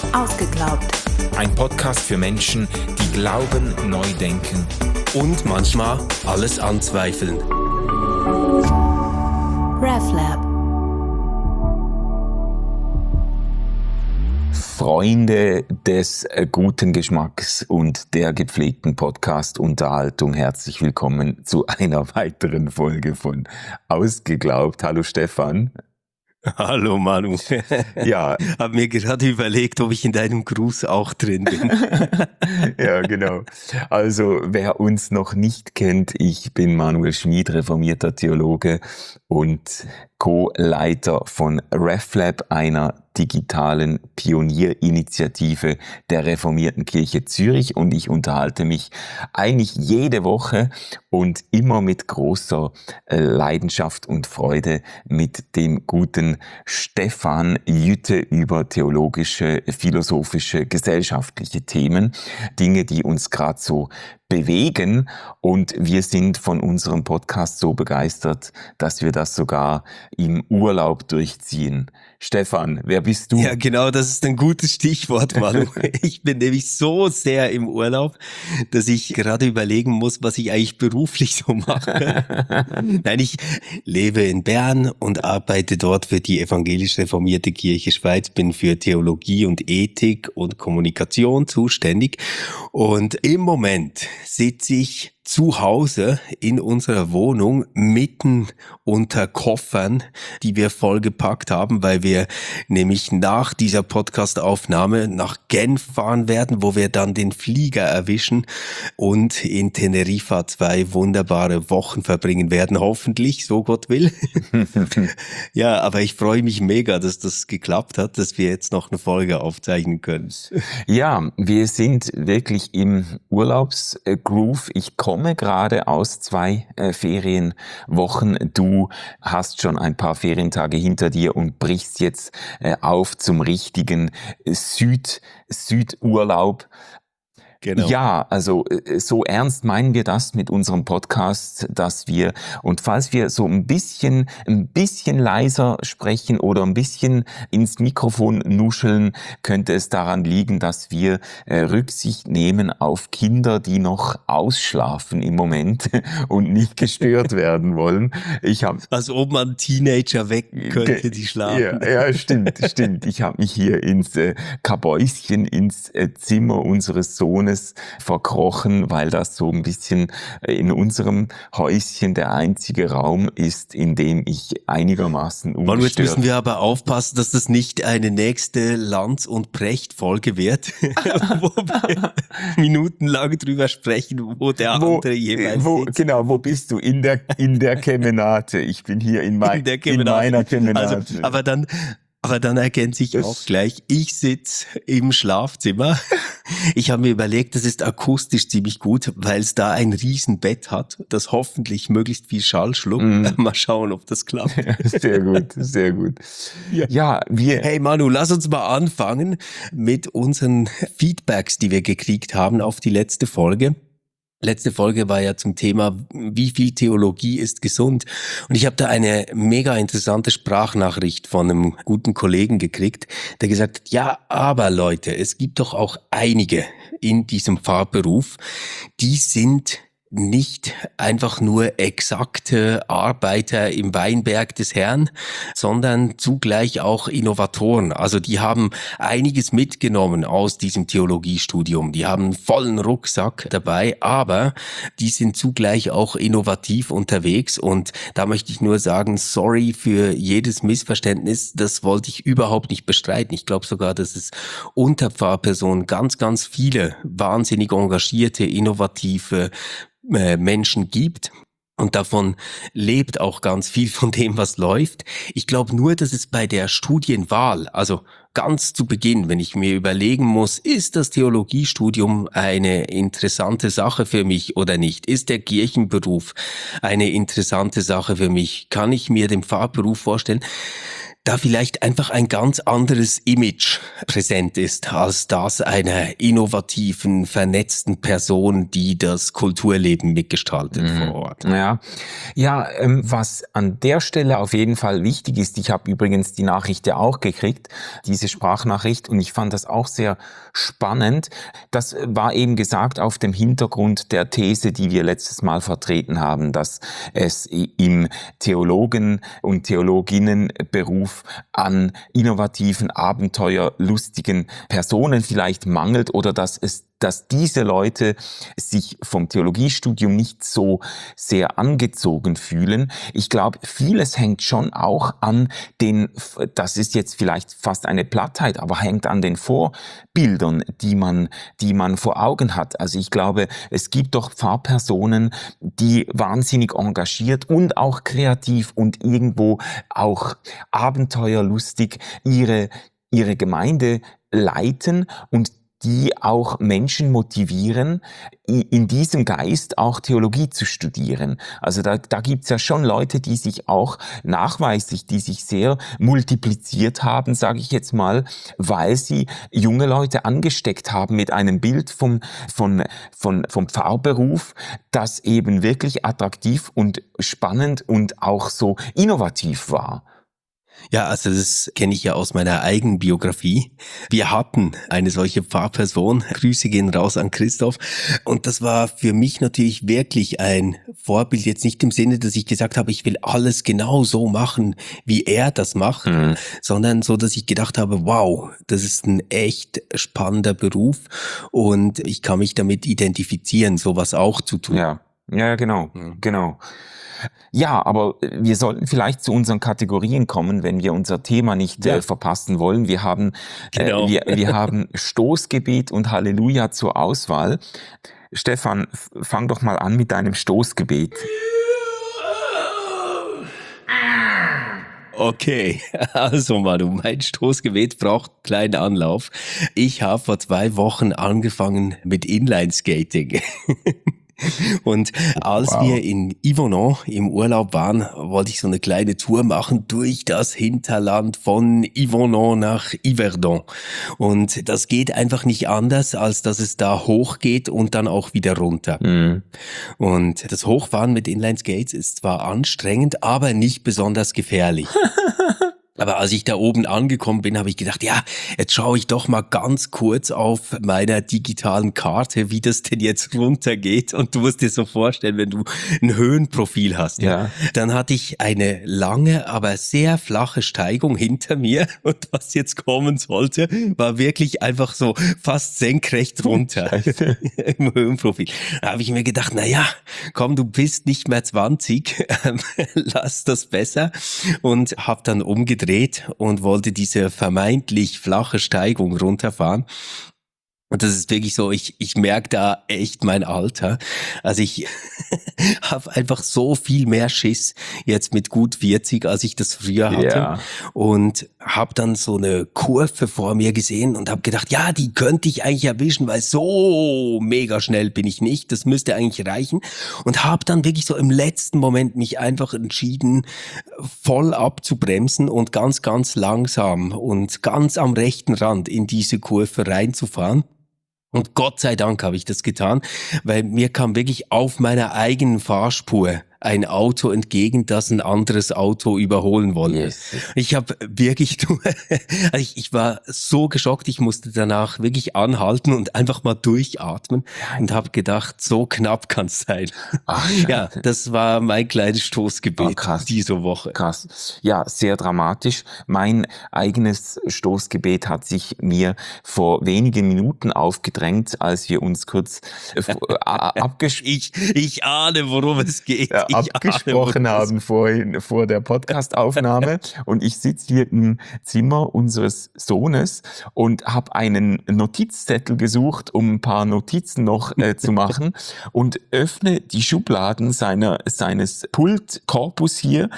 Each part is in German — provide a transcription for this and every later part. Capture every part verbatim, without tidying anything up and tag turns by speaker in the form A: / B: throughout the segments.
A: Ausgeglaubt.
B: Ein Podcast für Menschen, die glauben, neu denken
C: und manchmal alles anzweifeln.
A: RefLab.
D: Freunde des guten Geschmacks und der gepflegten Podcast-Unterhaltung, herzlich willkommen zu einer weiteren Folge von Ausgeglaubt. Hallo Stefan.
C: Hallo Manu.
D: Ja.
C: Hab mir gerade überlegt, ob ich in deinem Gruß auch drin bin.
D: Ja, genau. Also, wer uns noch nicht kennt, ich bin Manuel Schmid, reformierter Theologe und Co-Leiter von RefLab, einer digitalen Pionierinitiative der Reformierten Kirche Zürich, und ich unterhalte mich eigentlich jede Woche und immer mit großer Leidenschaft und Freude mit dem guten Stefan Jütte über theologische, philosophische, gesellschaftliche Themen, Dinge, die uns gerade so bewegen, und wir sind von unserem Podcast so begeistert, dass wir das sogar im Urlaub durchziehen. Stefan, wer bist du?
C: Ja, genau, das ist ein gutes Stichwort, Manu. Ich bin nämlich so sehr im Urlaub, dass ich gerade überlegen muss, was ich eigentlich beruflich so mache. Nein, ich lebe in Bern und arbeite dort für die evangelisch reformierte Kirche Schweiz, bin für Theologie und Ethik und Kommunikation zuständig, und im Moment sitze ich zu Hause in unserer Wohnung mitten unter Koffern, die wir vollgepackt haben, weil wir nämlich nach dieser Podcast-Aufnahme nach Genf fahren werden, wo wir dann den Flieger erwischen und in Teneriffa zwei wunderbare Wochen verbringen werden, hoffentlich, so Gott will. Ja, aber ich freue mich mega, dass das geklappt hat, dass wir jetzt noch eine Folge aufzeichnen können.
D: Ja, wir sind wirklich im Urlaubsgroove. Ich komme gerade aus zwei äh, Ferienwochen. Du hast schon ein paar Ferientage hinter dir und brichst jetzt äh, auf zum richtigen Süd, Südurlaub.
C: Genau.
D: Ja, also so ernst meinen wir das mit unserem Podcast, dass wir, und falls wir so ein bisschen, ein bisschen leiser sprechen oder ein bisschen ins Mikrofon nuscheln, könnte es daran liegen, dass wir äh, Rücksicht nehmen auf Kinder, die noch ausschlafen im Moment und nicht gestört werden wollen. Ich hab,
C: Als ob man Teenager wecken könnte, die schlafen.
D: Ja, ja, stimmt, stimmt. Ich habe mich hier ins äh, Kabäuschen, ins äh, Zimmer unseres Sohnes verkrochen, weil das so ein bisschen in unserem Häuschen der einzige Raum ist, in dem ich einigermaßen ungestört...
C: Und jetzt müssen wir aber aufpassen, dass das nicht eine nächste Lanz- und Precht-Folge wird, wo wir minutenlang drüber sprechen, wo der
D: wo,
C: andere jeweils
D: wo,
C: sitzt.
D: Genau, wo bist du? In der, in der Kemenate. Ich bin hier in, mein,
C: in, der
D: in meiner Kemenate.
C: Also, aber dann... Aber dann ergänze ich auch gleich, ich sitze im Schlafzimmer. Ich habe mir überlegt, das ist akustisch ziemlich gut, weil es da ein Riesenbett hat, das hoffentlich möglichst viel Schall schluckt. Mm. Mal schauen, ob das klappt.
D: Sehr gut, sehr gut. Ja. ja, wir...
C: Hey Manu, lass uns mal anfangen mit unseren Feedbacks, die wir gekriegt haben auf die letzte Folge. Letzte Folge war ja zum Thema, wie viel Theologie ist gesund? Und ich habe da eine mega interessante Sprachnachricht von einem guten Kollegen gekriegt, der gesagt hat, ja, aber Leute, es gibt doch auch einige in diesem Pfarrberuf, die sind nicht einfach nur exakte Arbeiter im Weinberg des Herrn, sondern zugleich auch Innovatoren. Also die haben einiges mitgenommen aus diesem Theologiestudium. Die haben einen vollen Rucksack dabei, aber die sind zugleich auch innovativ unterwegs. Und da möchte ich nur sagen, sorry für jedes Missverständnis. Das wollte ich überhaupt nicht bestreiten. Ich glaube sogar, dass es unter Pfarrpersonen ganz, ganz viele wahnsinnig engagierte, innovative Menschen gibt, und davon lebt auch ganz viel von dem, was läuft. Ich glaube nur, dass es bei der Studienwahl, also ganz zu Beginn, wenn ich mir überlegen muss, ist das Theologiestudium eine interessante Sache für mich oder nicht? Ist der Kirchenberuf eine interessante Sache für mich? Kann ich mir den Pfarrberuf vorstellen? da vielleicht einfach ein ganz anderes Image präsent ist als das einer innovativen, vernetzten Person, die das Kulturleben mitgestaltet
D: Mhm.
C: vor Ort.
D: Ja, ja ähm, was an der Stelle auf jeden Fall wichtig ist, ich habe übrigens die Nachricht ja auch gekriegt, diese Sprachnachricht, und ich fand das auch sehr spannend. Das war eben gesagt auf dem Hintergrund der These, die wir letztes Mal vertreten haben, dass es im Theologen- und Theologinnenberuf an innovativen, abenteuerlustigen Personen vielleicht mangelt, oder dass es dass diese Leute sich vom Theologiestudium nicht so sehr angezogen fühlen. Ich glaube, vieles hängt schon auch an den, das ist jetzt vielleicht fast eine Plattheit, aber hängt an den Vorbildern, die man, die man vor Augen hat. Also ich glaube, es gibt doch Pfarrpersonen, die wahnsinnig engagiert und auch kreativ und irgendwo auch abenteuerlustig ihre, ihre Gemeinde leiten und die auch Menschen motivieren, in diesem Geist auch Theologie zu studieren. Also da, da gibt's ja schon Leute, die sich auch nachweislich, die sich sehr multipliziert haben, sage ich jetzt mal, weil sie junge Leute angesteckt haben mit einem Bild vom, von, von, vom Pfarrberuf, das eben wirklich attraktiv und spannend und auch so innovativ war.
C: Ja, also das kenne ich ja aus meiner eigenen Biografie. Wir hatten eine solche Pfarrperson. Grüße gehen raus an Christoph. Und das war für mich natürlich wirklich ein Vorbild. Jetzt nicht im Sinne, dass ich gesagt habe, ich will alles genau so machen, wie er das macht, mhm. sondern so, dass ich gedacht habe, wow, das ist ein echt spannender Beruf und ich kann mich damit identifizieren, sowas auch zu tun.
D: Ja, ja, genau, mhm. genau. Ja, aber wir sollten vielleicht zu unseren Kategorien kommen, wenn wir unser Thema nicht ja. äh, verpassen wollen. Wir haben, genau. äh, wir, wir haben Stoßgebet und Halleluja zur Auswahl. Stefan, fang doch mal an mit deinem Stoßgebet.
C: Okay, also Manu, mein Stoßgebet braucht kleinen Anlauf. Ich habe vor zwei Wochen angefangen mit Inlineskating. Und als wow. wir in Yverdon im Urlaub waren, wollte ich so eine kleine Tour machen durch das Hinterland von Yverdon nach Yverdon. Und das geht einfach nicht anders, als dass es da hochgeht und dann auch wieder runter. Mhm. Und das Hochfahren mit Inlineskates ist zwar anstrengend, aber nicht besonders gefährlich. Aber als ich da oben angekommen bin, habe ich gedacht, ja, jetzt schaue ich doch mal ganz kurz auf meiner digitalen Karte, wie das denn jetzt runtergeht. Und du musst dir so vorstellen, wenn du ein Höhenprofil hast, ja, ja. dann hatte ich eine lange, aber sehr flache Steigung hinter mir. Und was jetzt kommen sollte, war wirklich einfach so fast senkrecht runter im Höhenprofil. Da habe ich mir gedacht, na ja, komm, du bist nicht mehr zwanzig, lass das besser. Und habe dann umgedreht und wollte diese vermeintlich flache Steigung runterfahren. Und das ist wirklich so, ich ich merke da echt mein Alter. Also ich habe einfach so viel mehr Schiss jetzt mit gut vierzig, als ich das früher hatte. Ja. Und habe dann so eine Kurve vor mir gesehen und habe gedacht, ja, die könnte ich eigentlich erwischen, weil so mega schnell bin ich nicht. Das müsste eigentlich reichen. Und habe dann wirklich so im letzten Moment mich einfach entschieden, voll abzubremsen und ganz, ganz langsam und ganz am rechten Rand in diese Kurve reinzufahren. Und Gott sei Dank habe ich das getan, weil mir kam wirklich auf meiner eigenen Fahrspur ein Auto entgegen, das ein anderes Auto überholen wollte. Yes. Ich habe wirklich, also ich, ich war so geschockt, ich musste danach wirklich anhalten und einfach mal durchatmen und habe gedacht, so knapp kann's sein. Ach, ja, das war mein kleines Stoßgebet oh, krass. diese Woche.
D: Krass. Ja, sehr dramatisch. Mein eigenes Stoßgebet hat sich mir vor wenigen Minuten aufgedrängt, als wir uns kurz äh, abgesprochen
C: ich, ich ahne, worum es geht.
D: Ja, abgesprochen haben vorhin, vor der Podcastaufnahme. Und ich sitze hier im Zimmer unseres Sohnes und habe einen Notizzettel gesucht, um ein paar Notizen noch äh, zu machen, und öffne die Schubladen seiner, seines Pultkorpus hier,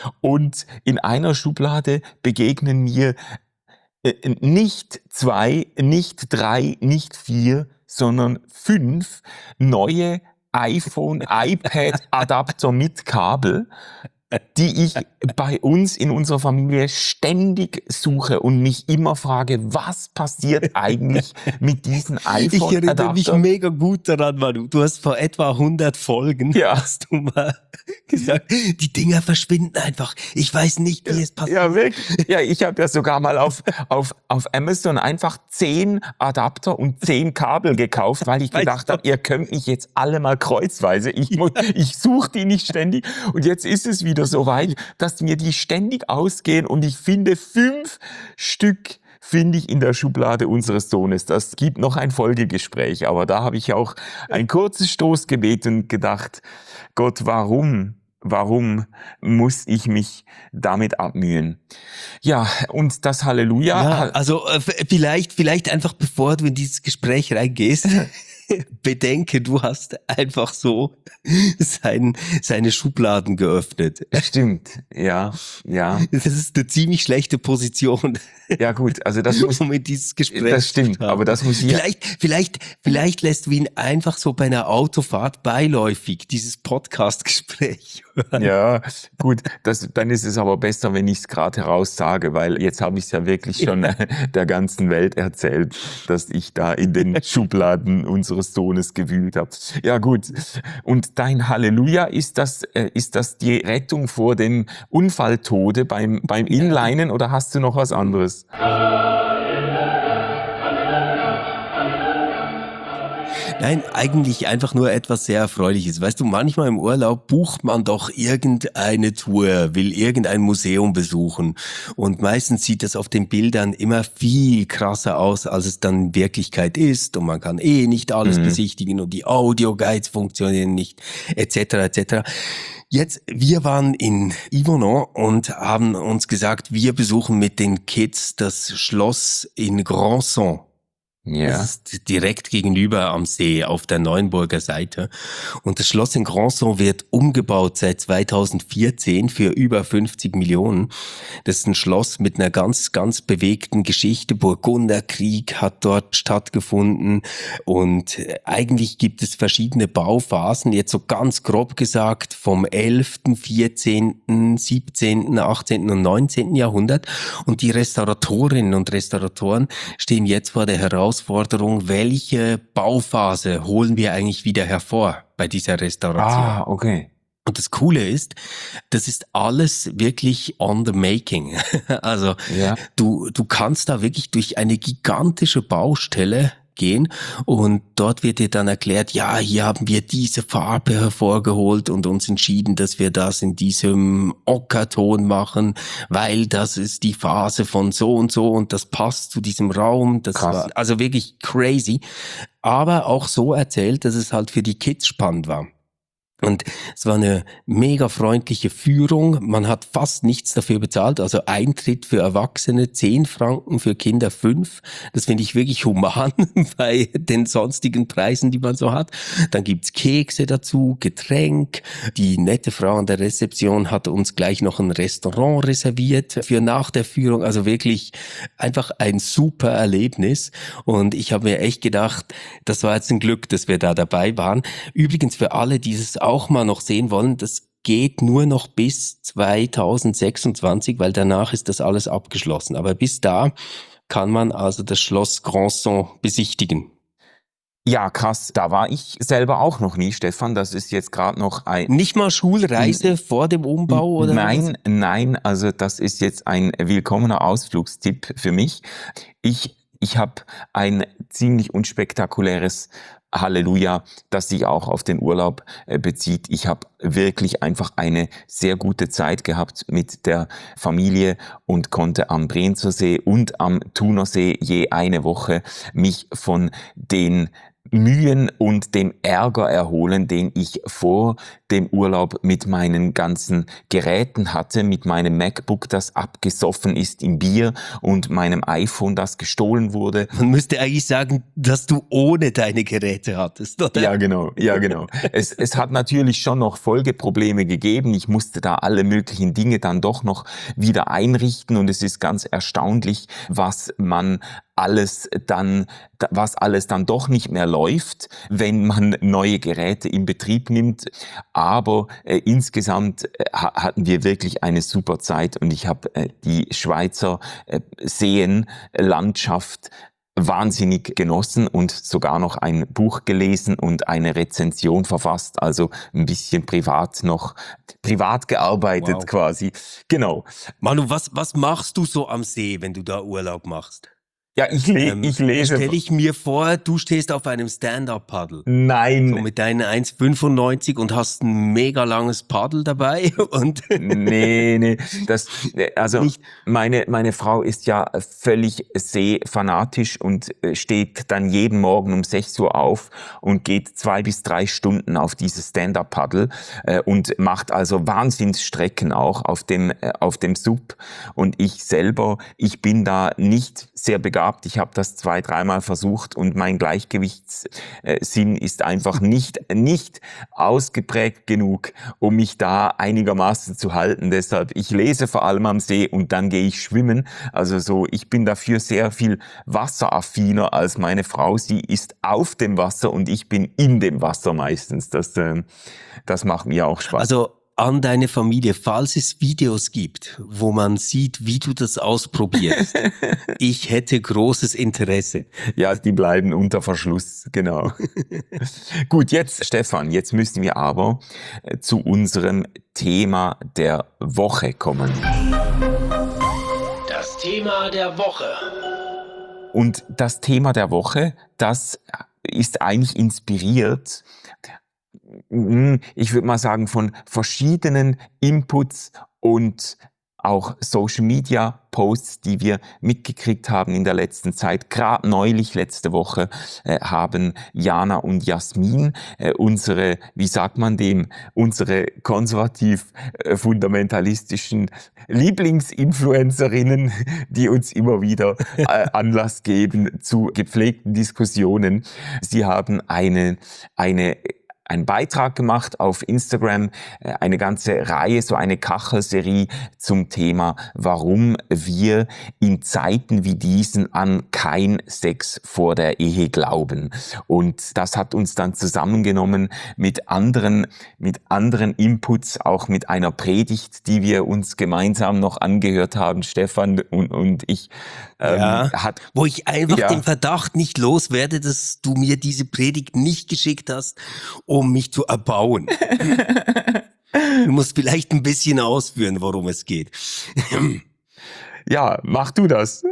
D: und in einer Schublade begegnen mir äh, nicht zwei, nicht drei, nicht vier, sondern fünf neue iPhone, iPad-Adapter mit Kabel. die ich bei uns in unserer Familie ständig suche und mich immer frage, was passiert eigentlich mit diesen
C: Ich erinnere mich
D: iPhone-Adaptern?
C: mega gut daran, Manu. Du hast vor etwa hundert Folgen,
D: Ja.
C: hast du mal gesagt, die Dinger verschwinden einfach. Ich weiß nicht, wie es passiert.
D: Ja, wirklich. Ja, ich habe ja sogar mal auf, auf, auf Amazon einfach zehn Adapter und zehn Kabel gekauft, weil ich
C: Weißt
D: gedacht
C: du?
D: habe, ihr könnt mich jetzt alle mal kreuzweise. Ich, muss, ich suche die nicht ständig. Und jetzt ist es wieder so weit, dass mir die ständig ausgehen und ich finde fünf Stück finde ich in der Schublade unseres Sohnes. Das gibt noch ein Folgegespräch, aber da habe ich auch ein kurzes Stoßgebet und gedacht, Gott, warum? Warum muss ich mich damit abmühen? Ja, und das Halleluja.
C: Ja, also äh, f- vielleicht, vielleicht einfach bevor du in dieses Gespräch reingehst, bedenke, du hast einfach so sein, seine Schubladen geöffnet.
D: Stimmt, ja, ja,
C: Das ist eine ziemlich schlechte Position,
D: ja gut, also das muss,
C: um in dieses Gespräch
D: das stimmt,
C: zu starten.
D: aber das muss hier,
C: Vielleicht, vielleicht, vielleicht lässt du ihn einfach so bei einer Autofahrt beiläufig dieses Podcast-Gespräch hören.
D: ja, gut, das, dann ist es aber besser, wenn ich es gerade heraus sage, weil jetzt habe ich es ja wirklich schon äh, der ganzen Welt erzählt, dass ich da in den Schubladen unseres Sohnes gewühlt habe. Ja gut, und dein Halleluja, ist das, äh, ist das die Rettung vor dem Unfalltode beim, beim Inlinen oder hast du noch was anderes?
C: Nein, eigentlich einfach nur etwas sehr Erfreuliches. Weißt du, manchmal im Urlaub bucht man doch irgendeine Tour, will irgendein Museum besuchen. Und meistens sieht das auf den Bildern immer viel krasser aus, als es dann in Wirklichkeit ist. Und man kann eh nicht alles
D: Mhm.
C: besichtigen und die Audioguides funktionieren nicht, et cetera et cetera. Jetzt, wir waren in Yvonand und haben uns gesagt, wir besuchen mit den Kids das Schloss in Grandson.
D: Ja.
C: Das ist direkt gegenüber am See auf der Neuenburger Seite. Und das Schloss in Grandson wird umgebaut seit zweitausendvierzehn für über fünfzig Millionen. Das ist ein Schloss mit einer ganz, ganz bewegten Geschichte. Burgunderkrieg hat dort stattgefunden. Und eigentlich gibt es verschiedene Bauphasen. Jetzt so ganz grob gesagt vom elften, vierzehnten, siebzehnten, achtzehnten und neunzehnten Jahrhundert. Und die Restauratorinnen und Restauratoren stehen jetzt vor der Herausforderung, welche Bauphase holen wir eigentlich wieder hervor bei dieser Restauration.
D: Ah, okay.
C: Und das Coole ist, das ist alles wirklich on the making. Also
D: Ja.
C: du, du kannst da wirklich durch eine gigantische Baustelle gehen und dort wird dir dann erklärt, ja, hier haben wir diese Farbe hervorgeholt und uns entschieden, dass wir das in diesem Ockerton machen, weil das ist die Phase von so und so und das passt zu diesem Raum. Das
D: Krass.
C: war also wirklich crazy, aber auch so erzählt, dass es halt für die Kids spannend war. Und es war eine mega freundliche Führung. Man hat fast nichts dafür bezahlt. Also Eintritt für Erwachsene zehn Franken, für Kinder fünf. Das finde ich wirklich human bei den sonstigen Preisen, die man so hat. Dann gibt's Kekse dazu, Getränk. Die nette Frau an der Rezeption hat uns gleich noch ein Restaurant reserviert für nach der Führung. Also wirklich einfach ein super Erlebnis. Und ich habe mir echt gedacht, das war jetzt ein Glück, dass wir da dabei waren. Übrigens für alle, die es auch mal noch sehen wollen, das geht nur noch bis zweitausendsechsundzwanzig, weil danach ist das alles abgeschlossen. Aber bis da kann man also das Schloss Grandson besichtigen.
D: Ja, krass. Da war ich selber auch noch nie, Stefan. Das ist jetzt gerade noch ein...
C: Nicht mal Schulreise vor dem Umbau oder
D: Nein, nein. Also das ist jetzt ein willkommener Ausflugstipp für mich. Ich, ich habe ein ziemlich unspektakuläres Halleluja, das sich auch auf den Urlaub äh, bezieht. Ich habe wirklich einfach eine sehr gute Zeit gehabt mit der Familie und konnte am Brienzer See und am Thunersee je eine Woche mich von den Mühen und dem Ärger erholen, den ich vor dem Urlaub mit meinen ganzen Geräten hatte, mit meinem MacBook, das abgesoffen ist im Bier und meinem iPhone, das gestohlen wurde.
C: Man müsste eigentlich sagen, dass du ohne deine Geräte hattest, oder?
D: Ja, genau, ja, genau. Es, es hat natürlich schon noch Folgeprobleme gegeben. Ich musste da alle möglichen Dinge dann doch noch wieder einrichten und es ist ganz erstaunlich, was man alles dann, was alles dann doch nicht mehr läuft, wenn man neue Geräte in Betrieb nimmt. aber äh, insgesamt äh, hatten wir wirklich eine super Zeit und ich habe äh, die Schweizer äh, Seenlandschaft wahnsinnig genossen und sogar noch ein Buch gelesen und eine Rezension verfasst, also ein bisschen privat noch, privat gearbeitet
C: Wow.
D: quasi. Genau.
C: Manu, was, was machst du so am See, wenn du da Urlaub machst?
D: Ja, ich, le
C: Ähm,
D: ich lese.
C: Stelle ich mir vor, du stehst auf einem Stand-Up-Paddle.
D: Nein.
C: So mit deinen eins fünfundneunzig und hast ein mega langes Paddel dabei und
D: nee, nee, das, also
C: Nicht.
D: meine, meine Frau ist ja völlig seefanatisch und steht dann jeden Morgen um sechs Uhr auf und geht zwei bis drei Stunden auf dieses Stand-Up-Paddle äh, und macht also Wahnsinnsstrecken auch auf dem, äh, auf dem Sub. Und ich selber, ich bin da nicht sehr begabt. Ich habe das zwei, dreimal versucht und mein Gleichgewichtssinn ist einfach nicht, nicht ausgeprägt genug, um mich da einigermaßen zu halten. Deshalb, ich lese vor allem am See und dann gehe ich schwimmen. Also so, ich bin dafür sehr viel wasseraffiner als meine Frau. Sie ist auf dem Wasser und ich bin in dem Wasser meistens. Das, äh, das macht mir auch Spaß.
C: Also an deine Familie, falls es Videos gibt, wo man sieht, wie du das ausprobierst. Ich hätte großes Interesse.
D: Ja, die bleiben unter Verschluss, genau. Gut, jetzt, Stefan, jetzt müssen wir aber äh, zu unserem Thema der Woche kommen.
C: Das Thema der Woche.
D: Und das Thema der Woche, das ist eigentlich inspiriert, ich würde mal sagen, von verschiedenen Inputs und auch Social Media Posts, die wir mitgekriegt haben in der letzten Zeit. Gerade neulich, letzte Woche, äh, haben Jana und Jasmin, äh, unsere, wie sagt man dem, unsere konservativ-fundamentalistischen Lieblingsinfluencerinnen, die uns immer wieder äh, Anlass geben zu gepflegten Diskussionen. Sie haben eine, eine einen Beitrag gemacht auf Instagram, eine ganze Reihe, so eine Kachelserie zum Thema, warum wir in Zeiten wie diesen an kein Sex vor der Ehe glauben. Und das hat uns dann zusammengenommen mit anderen, mit anderen Inputs, auch mit einer Predigt, die wir uns gemeinsam noch angehört haben, Stefan und, und ich. Ähm,
C: ja,
D: hat,
C: wo ich einfach
D: ja.
C: den Verdacht nicht loswerde, dass du mir diese Predigt nicht geschickt hast, um mich zu erbauen. Du musst vielleicht ein bisschen ausführen, worum es geht.
D: Ja, mach du das.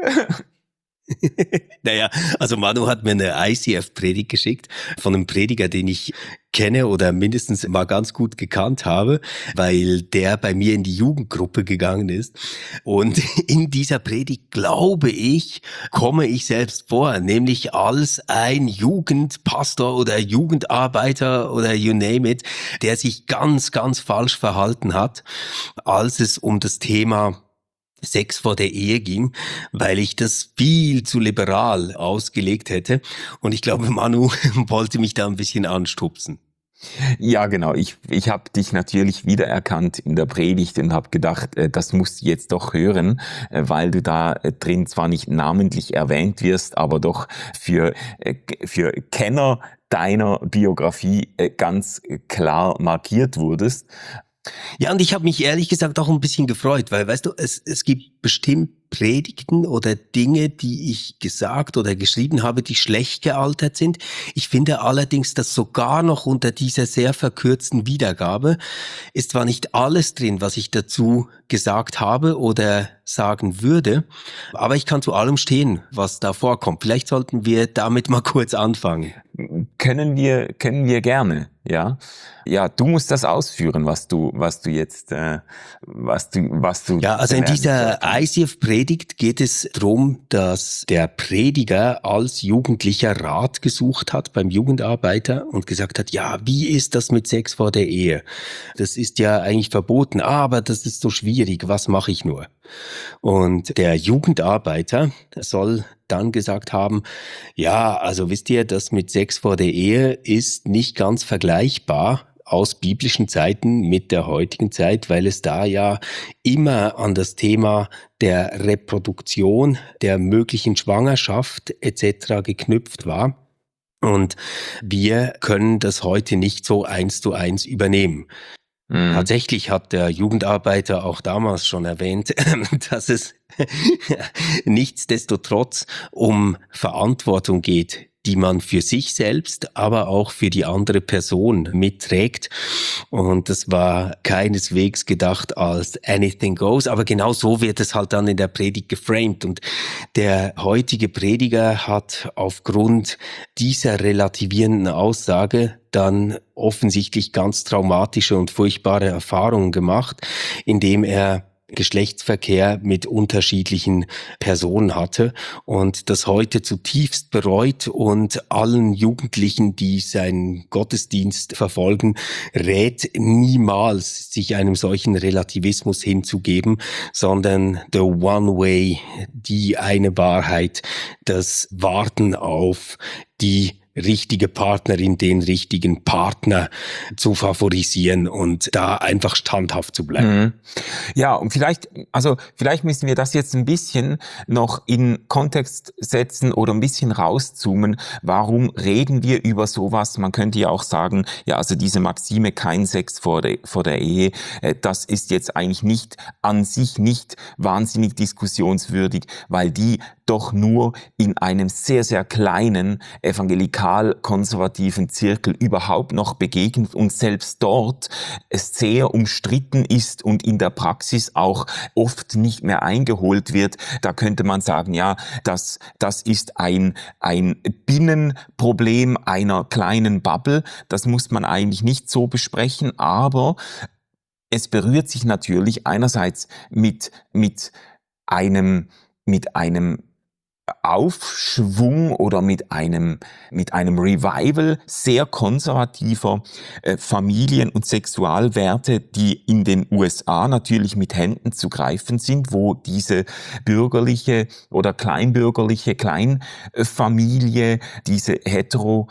C: Naja, also Manu hat mir eine I C F-Predigt geschickt von einem Prediger, den ich kenne oder mindestens mal ganz gut gekannt habe, weil der bei mir in die Jugendgruppe gegangen ist. Und in dieser Predigt, glaube ich, komme ich selbst vor, nämlich als ein Jugendpastor oder Jugendarbeiter oder you name it, der sich ganz, ganz falsch verhalten hat, als es um das Thema Sex vor der Ehe ging, weil ich das viel zu liberal ausgelegt hätte. Und ich glaube, Manu wollte mich da ein bisschen anstupsen.
D: Ja, genau. Ich, ich habe dich natürlich wiedererkannt in der Predigt und habe gedacht, äh, das musst du jetzt doch hören, äh, weil du da äh, drin zwar nicht namentlich erwähnt wirst, aber doch für, äh, für Kenner deiner Biografie äh, ganz klar markiert wurdest.
C: Ja, und ich habe mich ehrlich gesagt auch ein bisschen gefreut, weil, weißt du, es, es gibt bestimmt Predigten oder Dinge, die ich gesagt oder geschrieben habe, die schlecht gealtert sind. Ich finde allerdings, dass sogar noch unter dieser sehr verkürzten Wiedergabe ist zwar nicht alles drin, was ich dazu gesagt habe oder sagen würde, aber ich kann zu allem stehen, was da vorkommt. Vielleicht sollten wir damit mal kurz anfangen.
D: Können wir, können wir gerne, ja. Ja, du musst das ausführen, was du, was du jetzt, äh, was du, was du.
C: Ja, also in dieser I C F-Predigt geht es darum, dass der Prediger als Jugendlicher Rat gesucht hat beim Jugendarbeiter und gesagt hat, ja, wie ist das mit Sex vor der Ehe? Das ist ja eigentlich verboten, aber das ist so schwierig, was mache ich nur? Und der Jugendarbeiter soll dann gesagt haben, ja, also wisst ihr, das mit Sex vor der Ehe ist nicht ganz vergleichbar aus biblischen Zeiten mit der heutigen Zeit, weil es da ja immer an das Thema der Reproduktion, der möglichen Schwangerschaft et cetera geknüpft war. Und wir können das heute nicht so eins zu eins übernehmen. Mhm. Tatsächlich hat der Jugendarbeiter auch damals schon erwähnt, dass es nichtsdestotrotz um Verantwortung geht, die man für sich selbst, aber auch für die andere Person mitträgt. Und das war keineswegs gedacht als anything goes, aber genau so wird es halt dann in der Predigt geframed. Und der heutige Prediger hat aufgrund dieser relativierenden Aussage dann offensichtlich ganz traumatische und furchtbare Erfahrungen gemacht, indem er Geschlechtsverkehr mit unterschiedlichen Personen hatte und das heute zutiefst bereut und allen Jugendlichen, die seinen Gottesdienst verfolgen, rät, niemals sich einem solchen Relativismus hinzugeben, sondern the one way, die eine Wahrheit, das Warten auf die richtige Partnerin, den richtigen Partner zu favorisieren und da einfach standhaft zu bleiben.
D: Mhm. Ja, und vielleicht, also vielleicht müssen wir das jetzt ein bisschen noch in Kontext setzen oder ein bisschen rauszoomen. Warum reden wir über sowas? Man könnte ja auch sagen, ja, also diese Maxime, kein Sex vor der, vor der Ehe, das ist jetzt eigentlich nicht an sich nicht wahnsinnig diskussionswürdig, weil die doch nur in einem sehr, sehr kleinen evangelikal-konservativen Zirkel überhaupt noch begegnet und selbst dort es sehr umstritten ist und in der Praxis auch oft nicht mehr eingeholt wird. Da könnte man sagen, ja, das, das ist ein, ein Binnenproblem einer kleinen Bubble. Das muss man eigentlich nicht so besprechen, aber es berührt sich natürlich einerseits mit, mit einem, mit einem Aufschwung oder mit einem, mit einem Revival sehr konservativer äh, Familien- und Sexualwerte, die in den U S A natürlich mit Händen zu greifen sind, wo diese bürgerliche oder kleinbürgerliche Kleinfamilie, diese hetero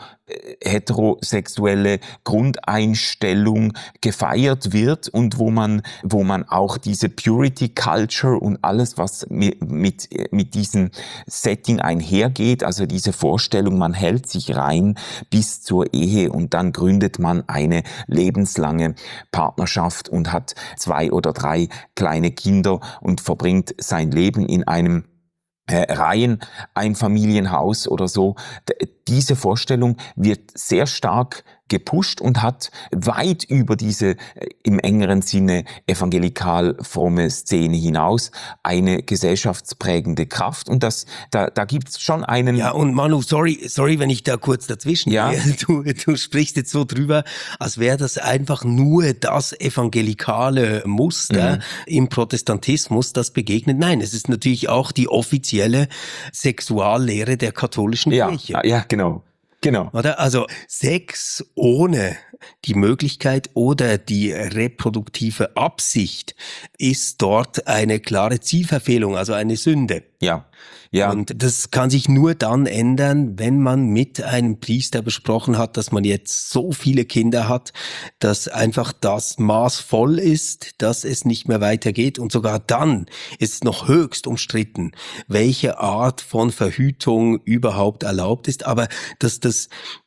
D: heterosexuelle Grundeinstellung gefeiert wird und wo man, wo man auch diese Purity Culture und alles, was mit, mit, mit diesem Setting einhergeht, also diese Vorstellung, man hält sich rein bis zur Ehe und dann gründet man eine lebenslange Partnerschaft und hat zwei oder drei kleine Kinder und verbringt sein Leben in einem Äh, Reihen, ein Familienhaus oder so. D- diese Vorstellung wird sehr stark gepusht und hat weit über diese äh, im engeren Sinne evangelikal-fromme Szene hinaus eine gesellschaftsprägende Kraft. Und das, da, da gibt's schon einen...
C: Ja, und Manu, sorry, sorry, wenn ich da kurz dazwischen
D: Ja.
C: gehe. Du, du sprichst jetzt so drüber, als wäre das einfach nur das evangelikale Muster
D: Mhm.
C: im Protestantismus, das begegnet. Nein, es ist natürlich auch die offizielle Sexuallehre der katholischen
D: Ja,
C: Kirche.
D: ja, genau. Genau.
C: Oder? Also Sex ohne die Möglichkeit oder die reproduktive Absicht ist dort eine klare Zielverfehlung, also eine Sünde.
D: Ja. Ja.
C: Und das kann sich nur dann ändern, wenn man mit einem Priester besprochen hat, dass man jetzt so viele Kinder hat, dass einfach das Maß voll ist, dass es nicht mehr weitergeht. Und sogar dann ist es noch höchst umstritten, welche Art von Verhütung überhaupt erlaubt ist. Aber dass das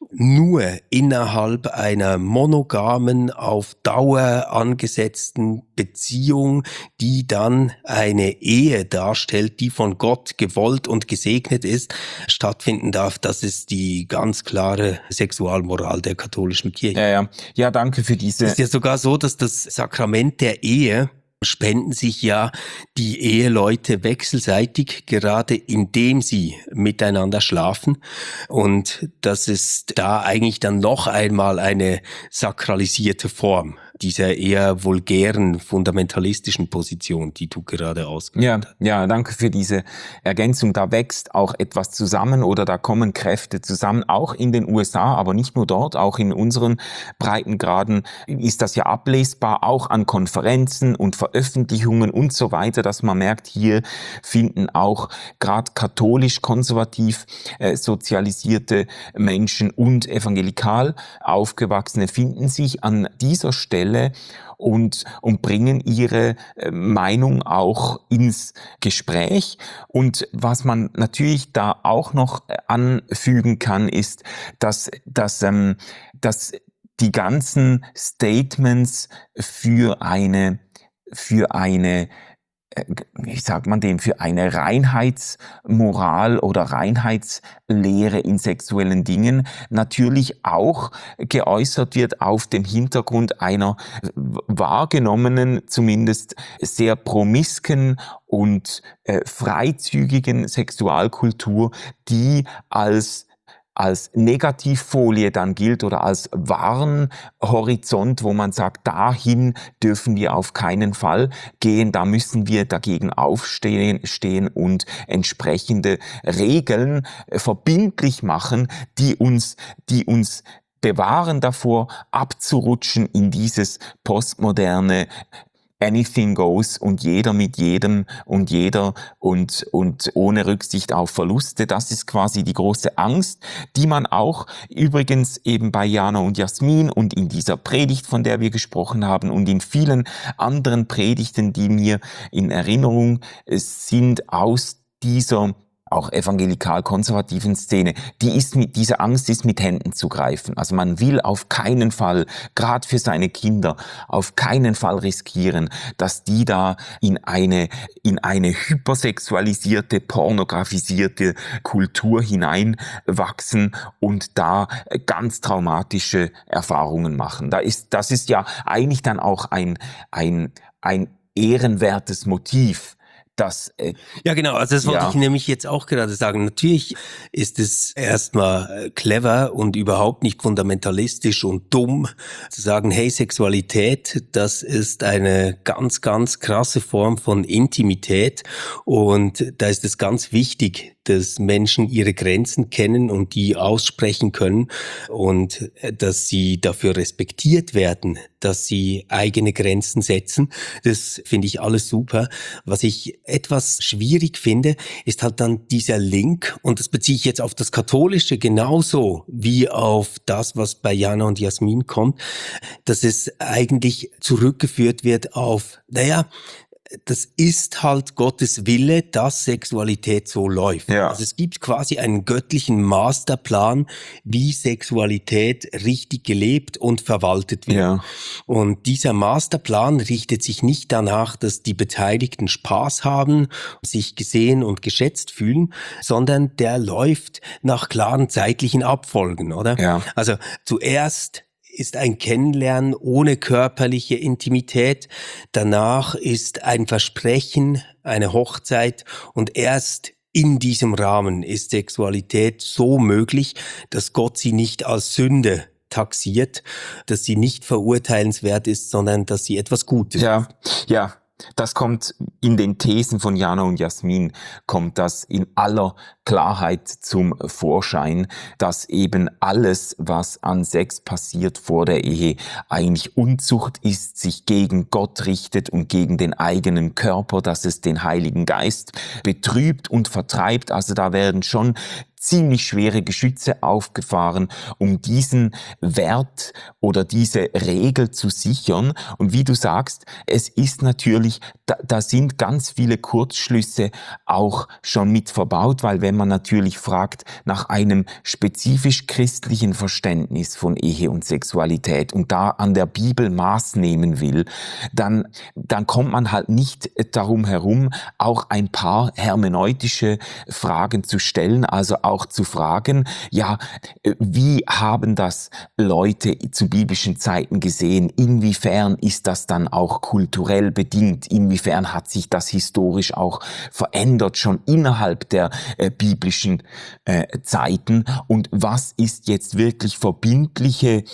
C: nur innerhalb einer monogamen, auf Dauer angesetzten Beziehung, die dann eine Ehe darstellt, die von Gott gewollt und gesegnet ist, stattfinden darf, das ist die ganz klare Sexualmoral der katholischen Kirche.
D: Ja, ja. Ja, danke für diese...
C: Es ist ja sogar so, dass das Sakrament der Ehe spenden sich ja die Eheleute wechselseitig, gerade indem sie miteinander schlafen. Und das ist da eigentlich dann noch einmal eine sakralisierte Form dieser eher vulgären, fundamentalistischen Position, die du gerade ausgeführt
D: Ja,
C: hast.
D: ja, danke für diese Ergänzung. Da wächst auch etwas zusammen oder da kommen Kräfte zusammen, auch in den U S A, aber nicht nur dort, auch in unseren Breitengraden ist das ja ablesbar, auch an Konferenzen und Veröffentlichungen und so weiter, dass man merkt, hier finden auch gerade katholisch-konservativ äh, sozialisierte Menschen und evangelikal aufgewachsene finden sich an dieser Stelle Stelle und, und bringen ihre Meinung auch ins Gespräch. Und was man natürlich da auch noch anfügen kann, ist, dass, dass, ähm, dass die ganzen Statements für eine, für eine wie sagt man dem, für eine Reinheitsmoral oder Reinheitslehre in sexuellen Dingen natürlich auch geäußert wird auf dem Hintergrund einer wahrgenommenen, zumindest sehr promisken und äh, freizügigen Sexualkultur, die als als Negativfolie dann gilt oder als Warnhorizont, wo man sagt, dahin dürfen wir auf keinen Fall gehen, da müssen wir dagegen aufstehen stehen und entsprechende Regeln verbindlich machen, die uns, die uns bewahren davor, abzurutschen in dieses postmoderne Anything goes und jeder mit jedem und jeder und, und ohne Rücksicht auf Verluste. Das ist quasi die große Angst, die man auch übrigens eben bei Jana und Jasmin und in dieser Predigt, von der wir gesprochen haben und in vielen anderen Predigten, die mir in Erinnerung sind aus dieser auch evangelikal-konservativen Szene, die ist mit, diese Angst ist mit Händen zu greifen. Also man will auf keinen Fall, gerade für seine Kinder, auf keinen Fall riskieren, dass die da in eine, in eine hypersexualisierte, pornografisierte Kultur hineinwachsen und da ganz traumatische Erfahrungen machen. Da ist, das ist ja eigentlich dann auch ein, ein, ein ehrenwertes Motiv. Das, äh,
C: ja, genau. Also das wollte
D: ja.
C: ich nämlich jetzt auch gerade sagen. Natürlich ist es erstmal clever und überhaupt nicht fundamentalistisch und dumm zu sagen, hey, Sexualität, das ist eine ganz, ganz krasse Form von Intimität und da ist es ganz wichtig, dass Menschen ihre Grenzen kennen und die aussprechen können und dass sie dafür respektiert werden, dass sie eigene Grenzen setzen. Das finde ich alles super. Was ich etwas schwierig finde, ist halt dann dieser Link, und das beziehe ich jetzt auf das Katholische genauso wie auf das, was bei Jana und Jasmin kommt, dass es eigentlich zurückgeführt wird auf, naja, das ist halt Gottes Wille, dass Sexualität so läuft.
D: Ja.
C: Also es gibt quasi einen göttlichen Masterplan, wie Sexualität richtig gelebt und verwaltet wird.
D: Ja.
C: Und dieser Masterplan richtet sich nicht danach, dass die Beteiligten Spaß haben, sich gesehen und geschätzt fühlen, sondern der läuft nach klaren zeitlichen Abfolgen, oder?
D: Ja.
C: Also zuerst ist ein Kennenlernen ohne körperliche Intimität. Danach ist ein Versprechen, eine Hochzeit und erst in diesem Rahmen ist Sexualität so möglich, dass Gott sie nicht als Sünde taxiert, dass sie nicht verurteilenswert ist, sondern dass sie etwas Gutes ist.
D: Ja, ja. Das kommt in den Thesen von Jana und Jasmin, kommt das in aller Klarheit zum Vorschein, dass eben alles, was an Sex passiert vor der Ehe, eigentlich Unzucht ist, sich gegen Gott richtet und gegen den eigenen Körper, dass es den Heiligen Geist betrübt und vertreibt. Also da werden schon ziemlich schwere Geschütze aufgefahren, um diesen Wert oder diese Regel zu sichern. Und wie du sagst, es ist natürlich, da, da sind ganz viele Kurzschlüsse auch schon mit verbaut, weil wenn man natürlich fragt nach einem spezifisch christlichen Verständnis von Ehe und Sexualität und da an der Bibel Maß nehmen will, dann, dann kommt man halt nicht darum herum, auch ein paar hermeneutische Fragen zu stellen, also auch auch zu fragen, ja, wie haben das Leute zu biblischen Zeiten gesehen? Inwiefern ist das dann auch kulturell bedingt? Inwiefern hat sich das historisch auch verändert, schon innerhalb der äh, biblischen äh, Zeiten? Und was ist jetzt wirklich verbindliche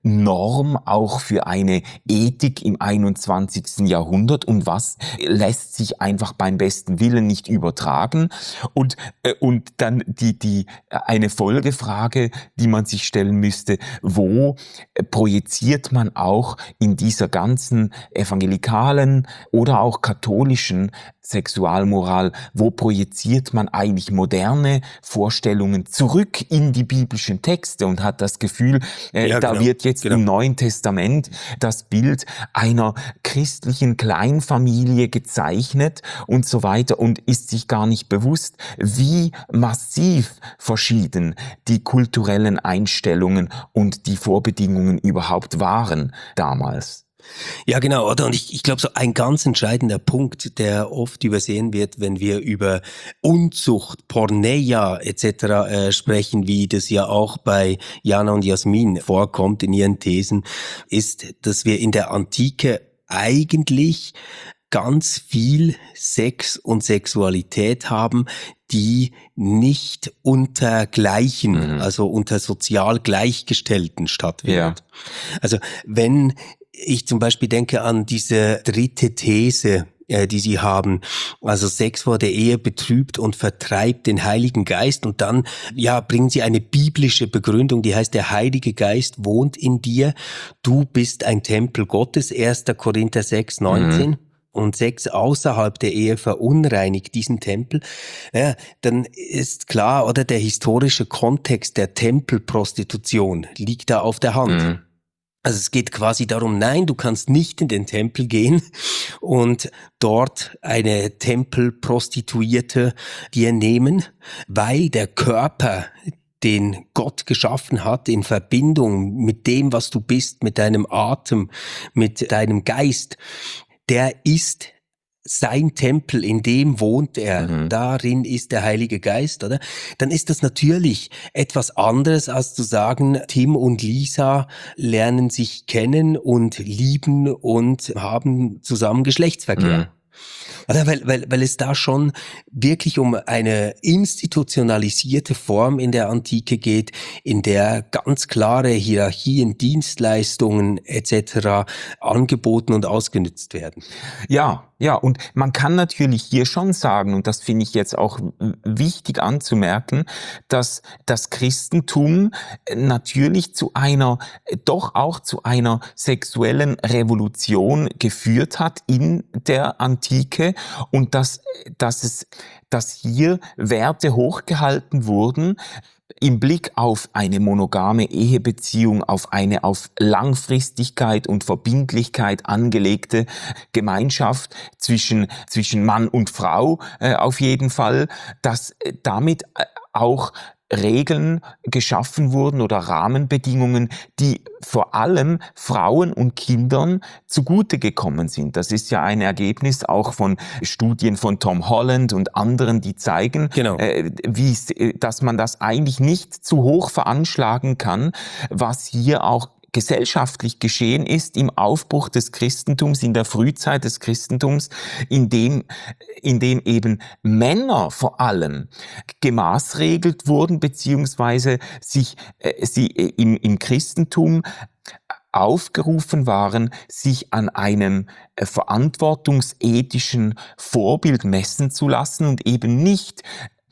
D: Norm auch für eine Ethik im einundzwanzigsten Jahrhundert und was lässt sich einfach beim besten Willen nicht übertragen? Und, äh, und dann die, die, eine Folgefrage, die man sich stellen müsste, wo projiziert man auch in dieser ganzen evangelikalen oder auch katholischen Sexualmoral, wo projiziert man eigentlich moderne Vorstellungen zurück in die biblischen Texte und hat das Gefühl, äh,
C: ja,
D: da
C: genau.
D: wird jetzt jetzt
C: genau.
D: im Neuen Testament das Bild einer christlichen Kleinfamilie gezeichnet und so weiter und ist sich gar nicht bewusst, wie massiv verschieden die kulturellen Einstellungen und die Vorbedingungen überhaupt waren damals.
C: Ja, genau, oder? Und ich, ich glaube, so ein ganz entscheidender Punkt, der oft übersehen wird, wenn wir über Unzucht, Porneia et cetera äh, sprechen, wie das ja auch bei Jana und Jasmin vorkommt in ihren Thesen, ist, dass wir in der Antike eigentlich ganz viel Sex und Sexualität haben, die nicht unter Gleichen, mhm. also unter sozial Gleichgestellten stattfindet. Ja. Also wenn ich zum Beispiel denke an diese dritte These, äh, die sie haben, also Sex vor der Ehe betrübt und vertreibt den Heiligen Geist, und dann ja bringen sie eine biblische Begründung, die heißt, der Heilige Geist wohnt in dir, du bist ein Tempel Gottes, erster Korinther sechs neunzehn. Mhm. Und Sex außerhalb der Ehe verunreinigt diesen Tempel, ja, dann ist klar, oder der historische Kontext der Tempelprostitution liegt da auf der Hand. Mhm. Also es geht quasi darum, nein, du kannst nicht in den Tempel gehen und dort eine Tempelprostituierte dir nehmen, weil der Körper, den Gott geschaffen hat, in Verbindung mit dem, was du bist, mit deinem Atem, mit deinem Geist, der ist sein Tempel, in dem wohnt er, mhm. darin ist der Heilige Geist, oder? Dann ist das natürlich etwas anderes, als zu sagen, Tim und Lisa lernen sich kennen und lieben und haben zusammen Geschlechtsverkehr. Mhm. Oder? Weil, weil, weil es da schon wirklich um eine institutionalisierte Form in der Antike geht, in der ganz klare Hierarchien, Dienstleistungen et cetera angeboten und ausgenutzt werden.
D: Ja, ja, und man kann natürlich hier schon sagen, und das finde ich jetzt auch wichtig anzumerken, dass das Christentum natürlich zu einer, doch auch zu einer sexuellen Revolution geführt hat in der Antike und dass, dass es, dass hier Werte hochgehalten wurden, im Blick auf eine monogame Ehebeziehung, auf eine auf Langfristigkeit und Verbindlichkeit angelegte Gemeinschaft zwischen, zwischen Mann und Frau äh, auf jeden Fall, dass damit auch Regeln geschaffen wurden oder Rahmenbedingungen, die vor allem Frauen und Kindern zugute gekommen sind. Das ist ja ein Ergebnis auch von Studien von Tom Holland und anderen, die zeigen, genau. äh, wie, dass man das eigentlich nicht zu hoch veranschlagen kann, was hier auch gesellschaftlich geschehen ist im Aufbruch des Christentums, in der Frühzeit des Christentums, in dem, in dem eben Männer vor allem gemaßregelt wurden, beziehungsweise sich, äh, sie im, im Christentum aufgerufen waren, sich an einem äh, verantwortungsethischen Vorbild messen zu lassen und eben nicht,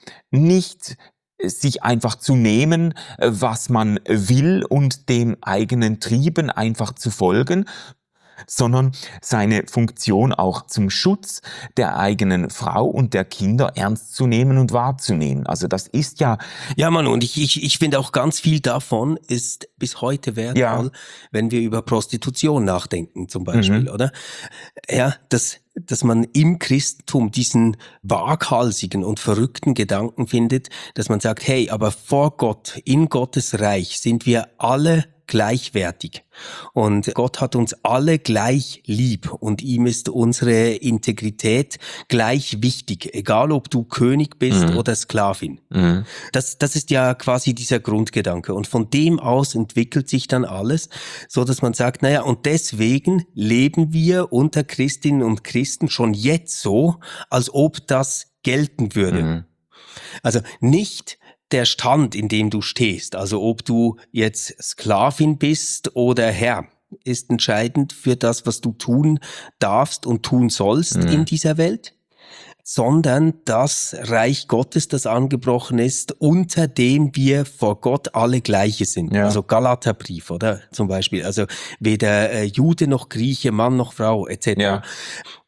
D: nicht sich einfach zu nehmen, was man will und dem eigenen Trieben einfach zu folgen, sondern seine Funktion auch zum Schutz der eigenen Frau und der Kinder ernst zu nehmen und wahrzunehmen. Also das ist ja...
C: Ja, Mann, und ich, ich, ich finde auch ganz viel davon ist bis heute wertvoll, ja. wenn wir über Prostitution nachdenken zum Beispiel, mhm. oder? Ja, das... dass man im Christentum diesen waghalsigen und verrückten Gedanken findet, dass man sagt, hey, aber vor Gott, in Gottes Reich sind wir alle gleichwertig. Und Gott hat uns alle gleich lieb und ihm ist unsere Integrität gleich wichtig, egal ob du König bist mhm. oder Sklavin. Mhm. Das, das ist ja quasi dieser Grundgedanke. Und von dem aus entwickelt sich dann alles, so dass man sagt, naja, und deswegen leben wir unter Christinnen und Christen schon jetzt so, als ob das gelten würde. Mhm. Also nicht der Stand, in dem du stehst, also ob du jetzt Sklavin bist oder Herr, ist entscheidend für das, was du tun darfst und tun sollst mhm. in dieser Welt, sondern das Reich Gottes, das angebrochen ist, unter dem wir vor Gott alle Gleiche sind. Ja. Also Galaterbrief, oder? Zum Beispiel. Also weder äh, Jude noch Grieche, Mann noch Frau, et cetera. Ja.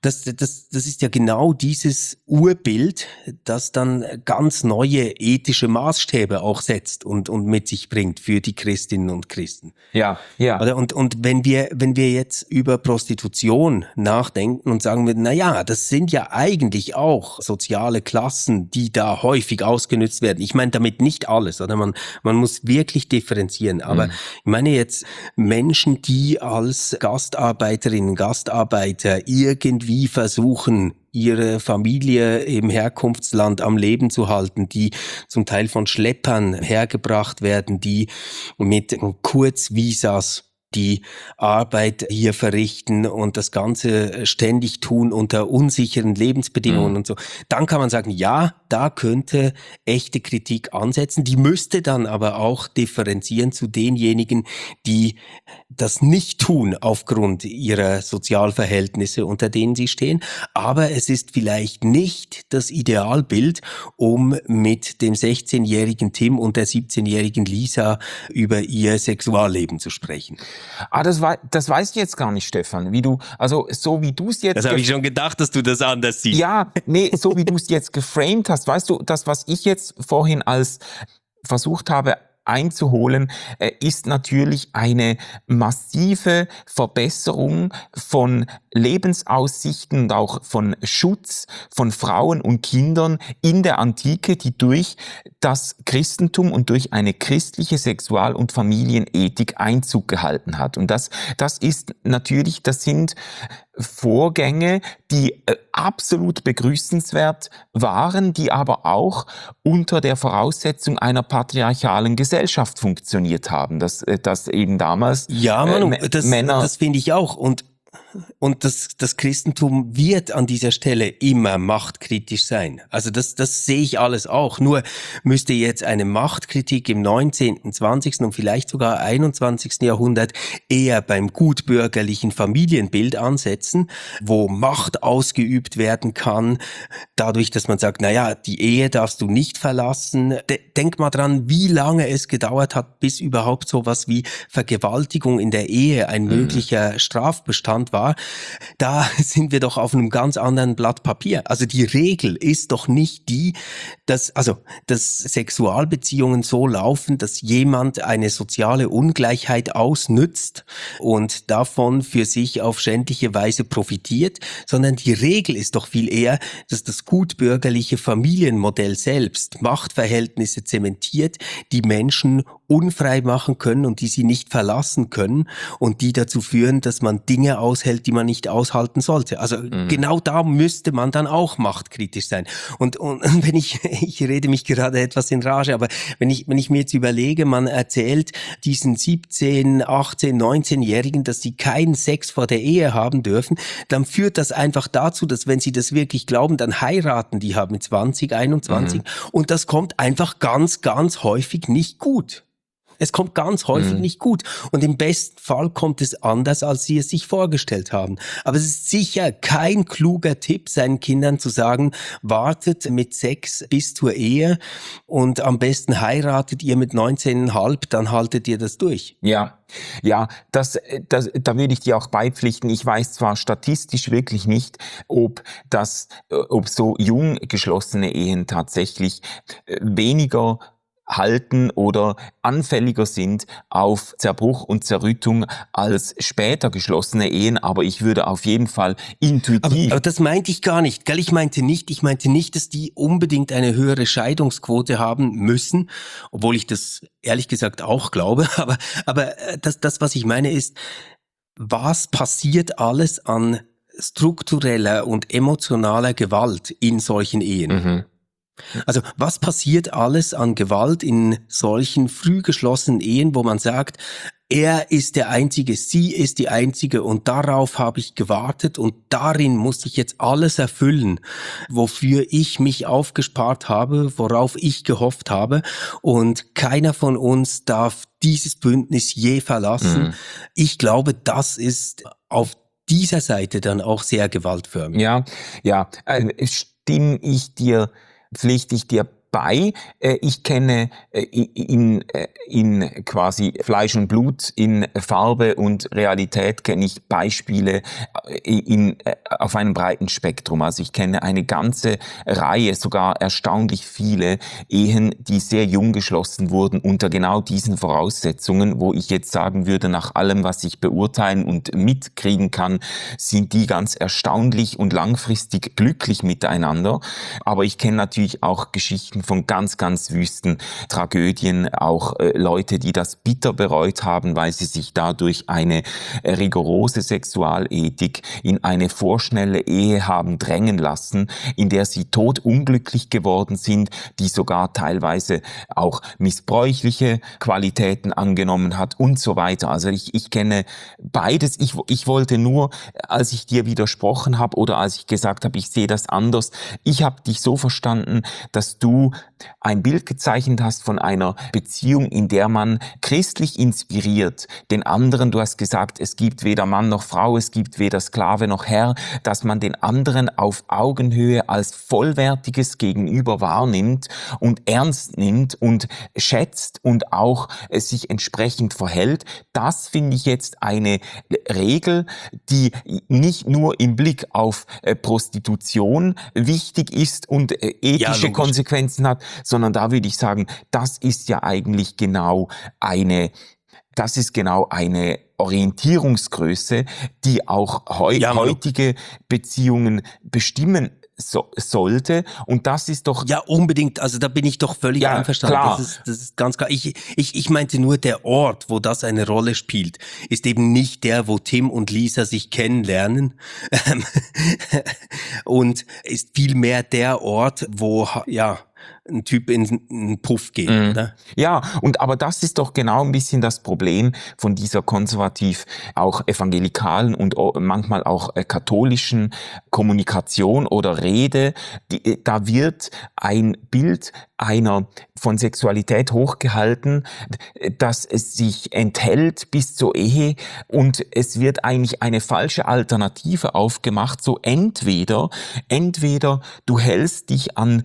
C: Das, das, das ist ja genau dieses Urbild, das dann ganz neue ethische Maßstäbe auch setzt und, und mit sich bringt für die Christinnen und Christen.
D: Ja, ja.
C: Oder? Und, und wenn wir, wenn wir jetzt über Prostitution nachdenken und sagen wir, na ja, das sind ja eigentlich auch soziale Klassen, die da häufig ausgenutzt werden. Ich meine damit nicht alles, oder? Man, man muss wirklich differenzieren. Aber
D: Mhm.
C: ich meine jetzt Menschen, die als Gastarbeiterinnen, Gastarbeiter irgendwie versuchen, ihre Familie im Herkunftsland am Leben zu halten, die zum Teil von Schleppern hergebracht werden, die mit Kurzvisas die Arbeit hier verrichten und das Ganze ständig tun unter unsicheren Lebensbedingungen
D: Mhm.
C: und so. Dann kann man sagen, ja, da könnte echte Kritik ansetzen. Die müsste dann aber auch differenzieren zu denjenigen, die das nicht tun aufgrund ihrer Sozialverhältnisse, unter denen sie stehen. Aber es ist vielleicht nicht das Idealbild, um mit dem sechzehnjährigen Tim und der siebzehnjährigen Lisa über ihr Sexualleben zu sprechen.
D: Ah, das, wei- das weiß ich jetzt gar nicht, Stefan. Wie du, also so wie du es jetzt...
C: Das habe
D: gef-
C: ich schon gedacht, dass du das anders siehst.
D: Ja, nee, so wie du es jetzt geframed hast, weißt du, das, was ich jetzt vorhin als versucht habe einzuholen, äh, ist natürlich eine massive Verbesserung von Lebensaussichten und auch von Schutz von Frauen und Kindern in der Antike, die durch das Christentum und durch eine christliche Sexual- und Familienethik Einzug gehalten hat. Und das, das ist natürlich, das sind Vorgänge, die äh, absolut begrüßenswert waren, die aber auch unter der Voraussetzung einer patriarchalen Gesellschaft funktioniert haben, dass, äh, dass eben damals
C: Ja,
D: äh,
C: Manu,
D: Mä-
C: das,
D: Männer...
C: das finde ich auch. Und Und das, das Christentum wird an dieser Stelle immer machtkritisch sein. Also das, das sehe ich alles auch. Nur müsste jetzt eine Machtkritik im neunzehnten, zwanzigsten und vielleicht sogar einundzwanzigsten Jahrhundert eher beim gutbürgerlichen Familienbild ansetzen, wo Macht ausgeübt werden kann, dadurch, dass man sagt, naja, die Ehe darfst du nicht verlassen. De- denk mal dran, wie lange es gedauert hat, bis überhaupt sowas wie Vergewaltigung in der Ehe ein möglicher Strafbestand war. Da sind wir doch auf einem ganz anderen Blatt Papier. Also die Regel ist doch nicht die, dass, also, dass Sexualbeziehungen so laufen, dass jemand eine soziale Ungleichheit ausnützt und davon für sich auf schändliche Weise profitiert, sondern die Regel ist doch viel eher, dass das gutbürgerliche Familienmodell selbst Machtverhältnisse zementiert, die Menschen unfrei machen können und die sie nicht verlassen können und die dazu führen, dass man Dinge aushält, die man nicht aushalten sollte. Also
D: Mhm.
C: genau da müsste man dann auch machtkritisch sein. Und, und wenn ich, ich rede mich gerade etwas in Rage, aber wenn ich, wenn ich mir jetzt überlege, man erzählt diesen siebzehn, achtzehn, neunzehnjährigen, dass sie keinen Sex vor der Ehe haben dürfen, dann führt das einfach dazu, dass wenn sie das wirklich glauben, dann heiraten die halt mit zwanzig, einundzwanzig
D: Mhm.
C: und das kommt einfach ganz, ganz häufig nicht gut. Es kommt ganz häufig
D: Mhm.
C: nicht gut. Und im besten Fall kommt es anders, als sie es sich vorgestellt haben. Aber es ist sicher kein kluger Tipp, seinen Kindern zu sagen, wartet mit Sex bis zur Ehe und am besten heiratet ihr mit neunzehn Komma fünf, dann haltet ihr das durch.
D: Ja, ja, das, das, da würde ich dir auch beipflichten. Ich weiß zwar statistisch wirklich nicht, ob das, äh, ob so jung geschlossene Ehen tatsächlich äh, weniger halten oder anfälliger sind auf Zerbruch und Zerrüttung als später geschlossene Ehen, aber ich würde auf jeden Fall
C: Aber,
D: intuitiv...
C: aber das meinte ich gar nicht. Gell? Ich meinte nicht, ich meinte nicht, dass die unbedingt eine höhere Scheidungsquote haben müssen, obwohl ich das ehrlich gesagt auch glaube. Aber, aber äh, das, das, was ich meine ist, was passiert alles an struktureller und emotionaler Gewalt in solchen Ehen?
D: Mhm.
C: Also was passiert alles an Gewalt in solchen früh geschlossenen Ehen, wo man sagt, er ist der Einzige, sie ist die Einzige und darauf habe ich gewartet und darin muss ich jetzt alles erfüllen, wofür ich mich aufgespart habe, worauf ich gehofft habe und keiner von uns darf dieses Bündnis je verlassen.
D: Mhm.
C: Ich glaube, das ist auf dieser Seite dann auch sehr gewaltförmig.
D: Ja, ja, äh, stimme ich dir, pflichte ich dir Wobei äh, ich kenne äh, in, äh, in quasi Fleisch und Blut, in Farbe und Realität kenne ich Beispiele äh, in, äh, auf einem breiten Spektrum. Also ich kenne eine ganze Reihe, sogar erstaunlich viele Ehen, die sehr jung geschlossen wurden unter genau diesen Voraussetzungen, wo ich jetzt sagen würde, nach allem, was ich beurteilen und mitkriegen kann, sind die ganz erstaunlich und langfristig glücklich miteinander. Aber ich kenne natürlich auch Geschichten von ganz, ganz wüsten Tragödien, auch äh, Leute, die das bitter bereut haben, weil sie sich dadurch eine äh, rigorose Sexualethik in eine vorschnelle Ehe haben drängen lassen, in der sie todunglücklich geworden sind, die sogar teilweise auch missbräuchliche Qualitäten angenommen hat und so weiter. Also ich, ich kenne beides. Ich, ich wollte nur, als ich dir widersprochen habe oder als ich gesagt habe, ich sehe das anders, ich habe dich so verstanden, dass du ein Bild gezeichnet hast von einer Beziehung, in der man christlich inspiriert den anderen, du hast gesagt, es gibt weder Mann noch Frau, es gibt weder Sklave noch Herr, dass man den anderen auf Augenhöhe als vollwertiges Gegenüber wahrnimmt und ernst nimmt und schätzt und auch äh, sich entsprechend verhält. Das finde ich jetzt eine Regel, die nicht nur im Blick auf äh, Prostitution wichtig ist und äh, ethische
C: Ja,
D: Konsequenzen hat, sondern da würde ich sagen, das ist ja eigentlich genau eine, das ist genau eine Orientierungsgröße, die auch heu-
C: ja,
D: heutige Beziehungen bestimmen so, sollte. Und das ist doch...
C: Ja, unbedingt. Also da bin ich doch völlig
D: Ja,
C: einverstanden.
D: klar.
C: Das ist, das ist ganz klar. Ich, ich, ich meinte nur, der Ort, wo das eine Rolle spielt, ist eben nicht der, wo Tim und Lisa sich kennenlernen. Und ist vielmehr der Ort, wo, ja, ein Typ in einen Puff geht,
D: Mhm.
C: oder?
D: Ja, und aber das ist doch genau ein bisschen das Problem von dieser konservativ auch evangelikalen und o- manchmal auch äh, katholischen Kommunikation oder Rede. Die, äh, da wird ein Bild einer von Sexualität hochgehalten, äh, das es sich enthält bis zur Ehe, und es wird eigentlich eine falsche Alternative aufgemacht. So entweder, entweder du hältst dich an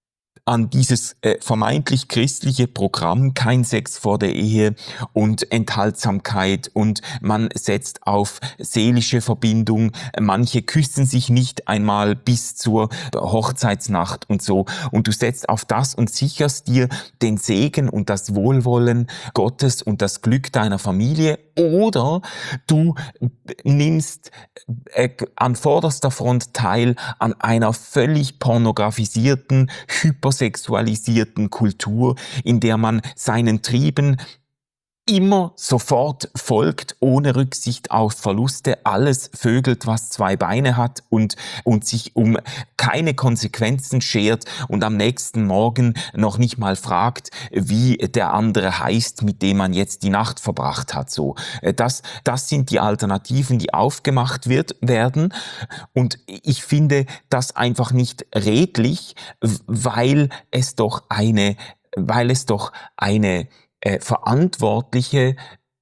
D: an dieses äh, vermeintlich christliche Programm, kein Sex vor der Ehe und Enthaltsamkeit, und man setzt auf seelische Verbindung, manche küssen sich nicht einmal bis zur Hochzeitsnacht und so, und du setzt auf das und sicherst dir den Segen und das Wohlwollen Gottes und das Glück deiner Familie, oder du nimmst äh, an vorderster Front teil an einer völlig pornografisierten, hypersexualisierten Kultur, in der man seinen Trieben immer sofort folgt, ohne Rücksicht auf Verluste, alles vögelt, was zwei Beine hat, und, und sich um keine Konsequenzen schert und am nächsten Morgen noch nicht mal fragt, wie der andere heißt, mit dem man jetzt die Nacht verbracht hat. So, das, das sind die Alternativen, die aufgemacht wird, werden. Und ich finde das einfach nicht redlich, weil es doch eine, weil es doch eine Äh, verantwortliche,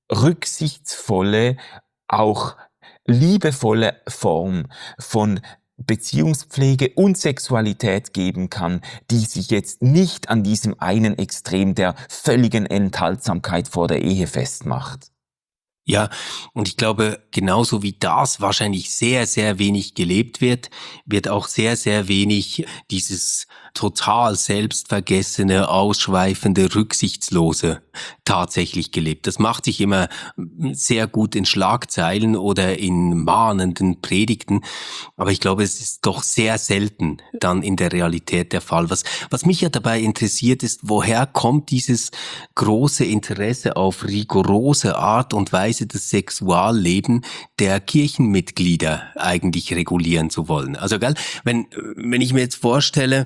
D: rücksichtsvolle, auch liebevolle Form von Beziehungspflege und Sexualität geben kann, die sich jetzt nicht an diesem einen Extrem der völligen Enthaltsamkeit vor der Ehe festmacht.
C: Ja, und ich glaube, genauso wie das wahrscheinlich sehr, sehr wenig gelebt wird, wird auch sehr, sehr wenig dieses total selbstvergessene, ausschweifende, rücksichtslose tatsächlich gelebt. Das macht sich immer sehr gut in Schlagzeilen oder in mahnenden Predigten, aber ich glaube, es ist doch sehr selten dann in der Realität der Fall. Was, was mich ja dabei interessiert ist, woher kommt dieses große Interesse auf rigorose Art und Weise das Sexualleben der Kirchenmitglieder eigentlich regulieren zu wollen. Also, gell, wenn, wenn ich mir jetzt vorstelle,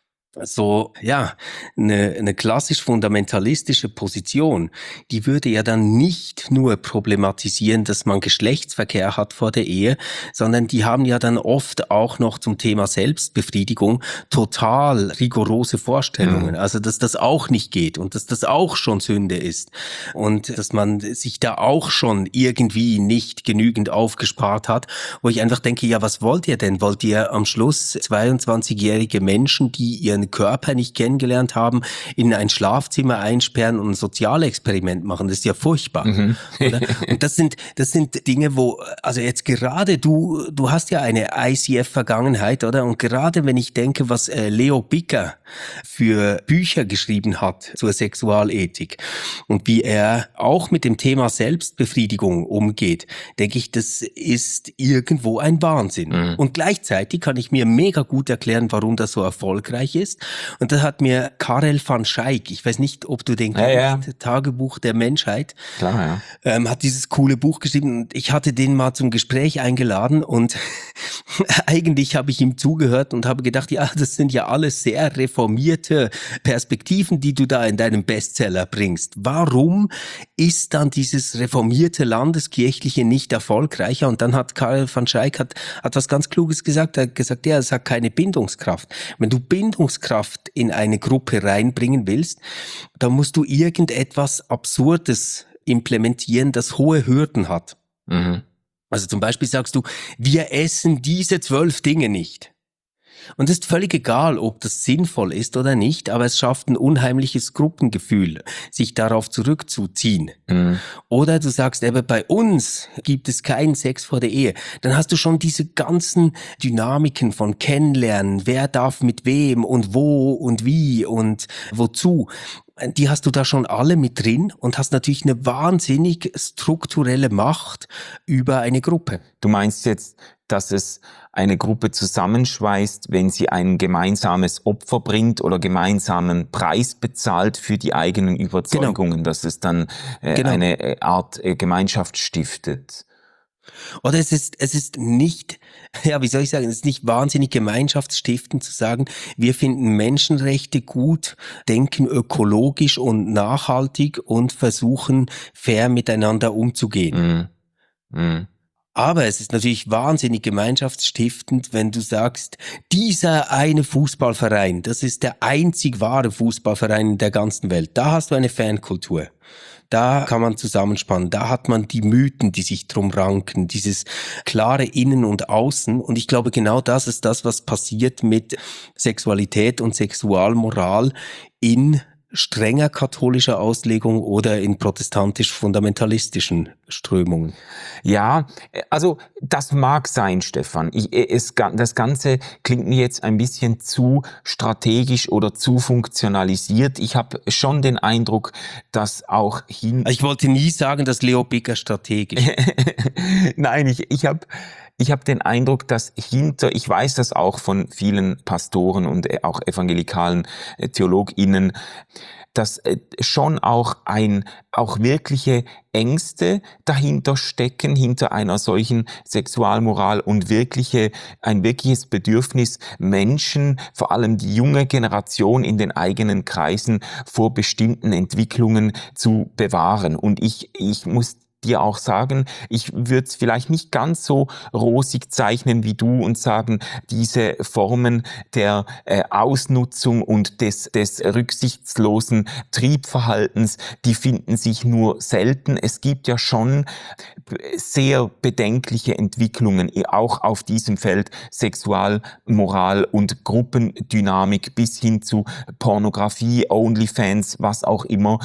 C: so, ja, eine, eine klassisch fundamentalistische Position, die würde ja dann nicht nur problematisieren, dass man Geschlechtsverkehr hat vor der Ehe, sondern die haben ja dann oft auch noch zum Thema Selbstbefriedigung total rigorose Vorstellungen. Mhm. Also, dass das auch nicht geht und dass das auch schon Sünde ist und dass man sich da auch schon irgendwie nicht genügend aufgespart hat, wo ich einfach denke, ja, was wollt ihr denn? Wollt ihr am Schluss zweiundzwanzigjährige Menschen, die ihren ihren Körper nicht kennengelernt haben, in ein Schlafzimmer einsperren und ein Sozialexperiment machen. Das ist ja furchtbar. Mhm. Oder? Und das sind, das sind Dinge, wo, also jetzt gerade du, du hast ja eine I C F-Vergangenheit, oder? Und gerade wenn ich denke, was äh, Leo Bicker für Bücher geschrieben hat zur Sexualethik und wie er auch mit dem Thema Selbstbefriedigung umgeht, denke ich, das ist irgendwo ein Wahnsinn. Mhm. Und gleichzeitig kann ich mir mega gut erklären, warum das so erfolgreich ist. Und das hat mir Karel van Schaik, ich weiß nicht, ob du den
D: ja,
C: kennst,
D: ja.
C: Tagebuch der Menschheit,
D: klar, ja.
C: ähm, hat dieses coole Buch geschrieben und ich hatte den mal zum Gespräch eingeladen und eigentlich habe ich ihm zugehört und habe gedacht, ja, das sind ja alles sehr reformierte Perspektiven, die du da in deinem Bestseller bringst. Warum ist dann dieses reformierte Landeskirchliche nicht erfolgreicher? Und dann hat Karel van Schaik hat, hat was ganz Kluges gesagt. Er hat gesagt, ja, es hat keine Bindungskraft. Wenn du Bindungskraft in eine Gruppe reinbringen willst, dann musst du irgendetwas Absurdes implementieren, das hohe Hürden hat. Mhm. Also zum Beispiel sagst du, wir essen diese zwölf Dinge nicht. Und es ist völlig egal, ob das sinnvoll ist oder nicht, aber es schafft ein unheimliches Gruppengefühl, sich darauf zurückzuziehen. Mhm. Oder du sagst eben, bei uns gibt es keinen Sex vor der Ehe. Dann hast du schon diese ganzen Dynamiken von Kennenlernen, wer darf mit wem und wo und wie und wozu. Die hast du da schon alle mit drin und hast natürlich eine wahnsinnig strukturelle Macht über eine Gruppe.
D: Du meinst jetzt, dass es eine Gruppe zusammenschweißt, wenn sie ein gemeinsames Opfer bringt oder gemeinsamen Preis bezahlt für die eigenen Überzeugungen, genau. dass es dann äh, genau. eine Art äh, Gemeinschaft stiftet.
C: Oder es ist, es ist nicht, ja, wie soll ich sagen, es ist nicht wahnsinnig gemeinschaftsstiftend zu sagen, wir finden Menschenrechte gut, denken ökologisch und nachhaltig und versuchen fair miteinander umzugehen. Mm. Mm. Aber es ist natürlich wahnsinnig gemeinschaftsstiftend, wenn du sagst, dieser eine Fußballverein, das ist der einzig wahre Fußballverein in der ganzen Welt. Da hast du eine Fankultur. Da kann man zusammenspannen. Da hat man die Mythen, die sich drum ranken, dieses klare Innen und Außen. Und ich glaube, genau das ist das, was passiert mit Sexualität und Sexualmoral in strenger katholischer Auslegung oder in protestantisch-fundamentalistischen Strömungen.
D: Ja, also das mag sein, Stefan. Ich, es, das Ganze klingt mir jetzt ein bisschen zu strategisch oder zu funktionalisiert. Ich habe schon den Eindruck, dass auch hin...
C: Ich wollte nie sagen, dass Leo Bicker strategisch ist.
D: Nein, ich, ich habe... Ich habe den Eindruck, dass hinter, ich weiß das auch von vielen Pastoren und auch evangelikalen TheologInnen, dass schon auch ein, auch wirkliche Ängste dahinter stecken, hinter einer solchen Sexualmoral und wirkliche, ein wirkliches Bedürfnis, Menschen, vor allem die junge Generation in den eigenen Kreisen vor bestimmten Entwicklungen zu bewahren. Und ich, ich muss dir auch sagen, ich würde es vielleicht nicht ganz so rosig zeichnen wie du und sagen, diese Formen der äh, Ausnutzung und des, des rücksichtslosen Triebverhaltens, die finden sich nur selten. Es gibt ja schon sehr bedenkliche Entwicklungen, auch auf diesem Feld Sexualmoral und Gruppendynamik bis hin zu Pornografie, Onlyfans, was auch immer.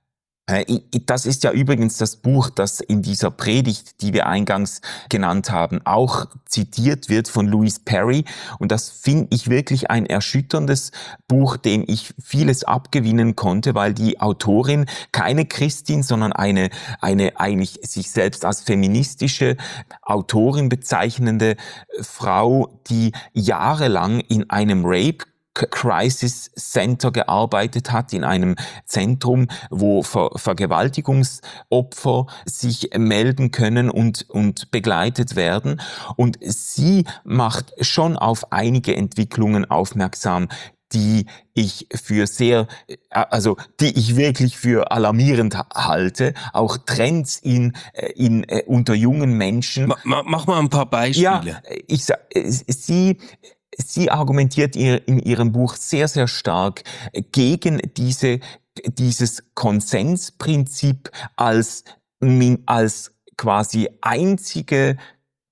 D: Das ist ja übrigens das Buch, das in dieser Predigt, die wir eingangs genannt haben, auch zitiert wird von Louise Perry. Und das finde ich wirklich ein erschütterndes Buch, dem ich vieles abgewinnen konnte, weil die Autorin keine Christin, sondern eine, eine eigentlich sich selbst als feministische Autorin bezeichnende Frau, die jahrelang in einem Rape Crisis Center gearbeitet hat, in einem Zentrum, wo Ver- Vergewaltigungsopfer sich melden können und, und begleitet werden. Und sie macht schon auf einige Entwicklungen aufmerksam, die ich für sehr, also die ich wirklich für alarmierend halte, auch Trends in, in unter jungen Menschen.
C: Ma, mach mal ein paar Beispiele.
D: Ja, ich sag, sie Sie argumentiert in ihrem Buch sehr, sehr stark gegen diese, dieses Konsensprinzip als, als quasi einzige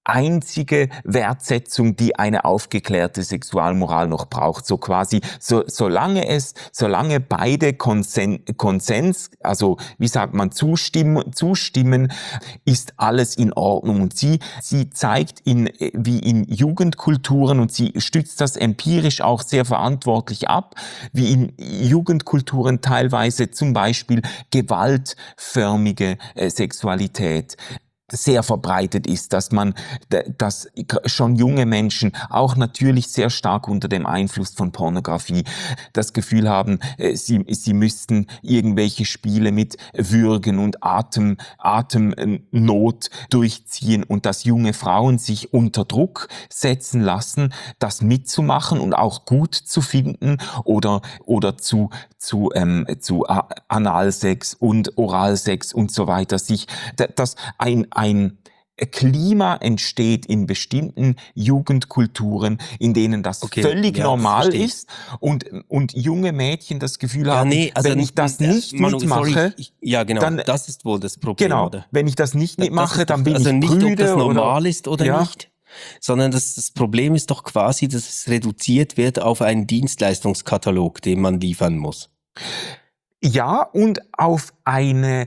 D: einzige Wertsetzung, die eine aufgeklärte Sexualmoral noch braucht. So quasi, so, solange es, solange beide Konsen, Konsens, also wie sagt man, zustimmen, zustimmen, ist alles in Ordnung. Und sie, sie zeigt in, wie in Jugendkulturen, und sie stützt das empirisch auch sehr verantwortlich ab, wie in Jugendkulturen teilweise zum Beispiel gewaltförmige äh, Sexualität sehr verbreitet ist, dass man, dass schon junge Menschen auch natürlich sehr stark unter dem Einfluss von Pornografie das Gefühl haben, sie, sie müssten irgendwelche Spiele mit Würgen und Atem, Atemnot durchziehen, und dass junge Frauen sich unter Druck setzen lassen, das mitzumachen und auch gut zu finden oder, oder zu, zu, ähm, zu Analsex und Oralsex und so weiter, sich, dass ein, ein Klima entsteht in bestimmten Jugendkulturen, in denen das okay, völlig ja, normal verstehe. ist, und, und junge Mädchen das Gefühl ja, haben, nee, also wenn ich das nicht Manu, mitmache, sorry,
C: ich, ja genau, dann, das ist wohl das Problem,
D: genau,
C: oder?
D: Wenn ich das nicht mitmache, das dann bin
C: also
D: ich
C: nicht,
D: prüde,
C: ob das normal
D: oder,
C: ist oder
D: ja.
C: nicht, sondern das, das Problem ist doch quasi, dass es reduziert wird auf einen Dienstleistungskatalog, den man liefern muss.
D: Ja, und auf eine,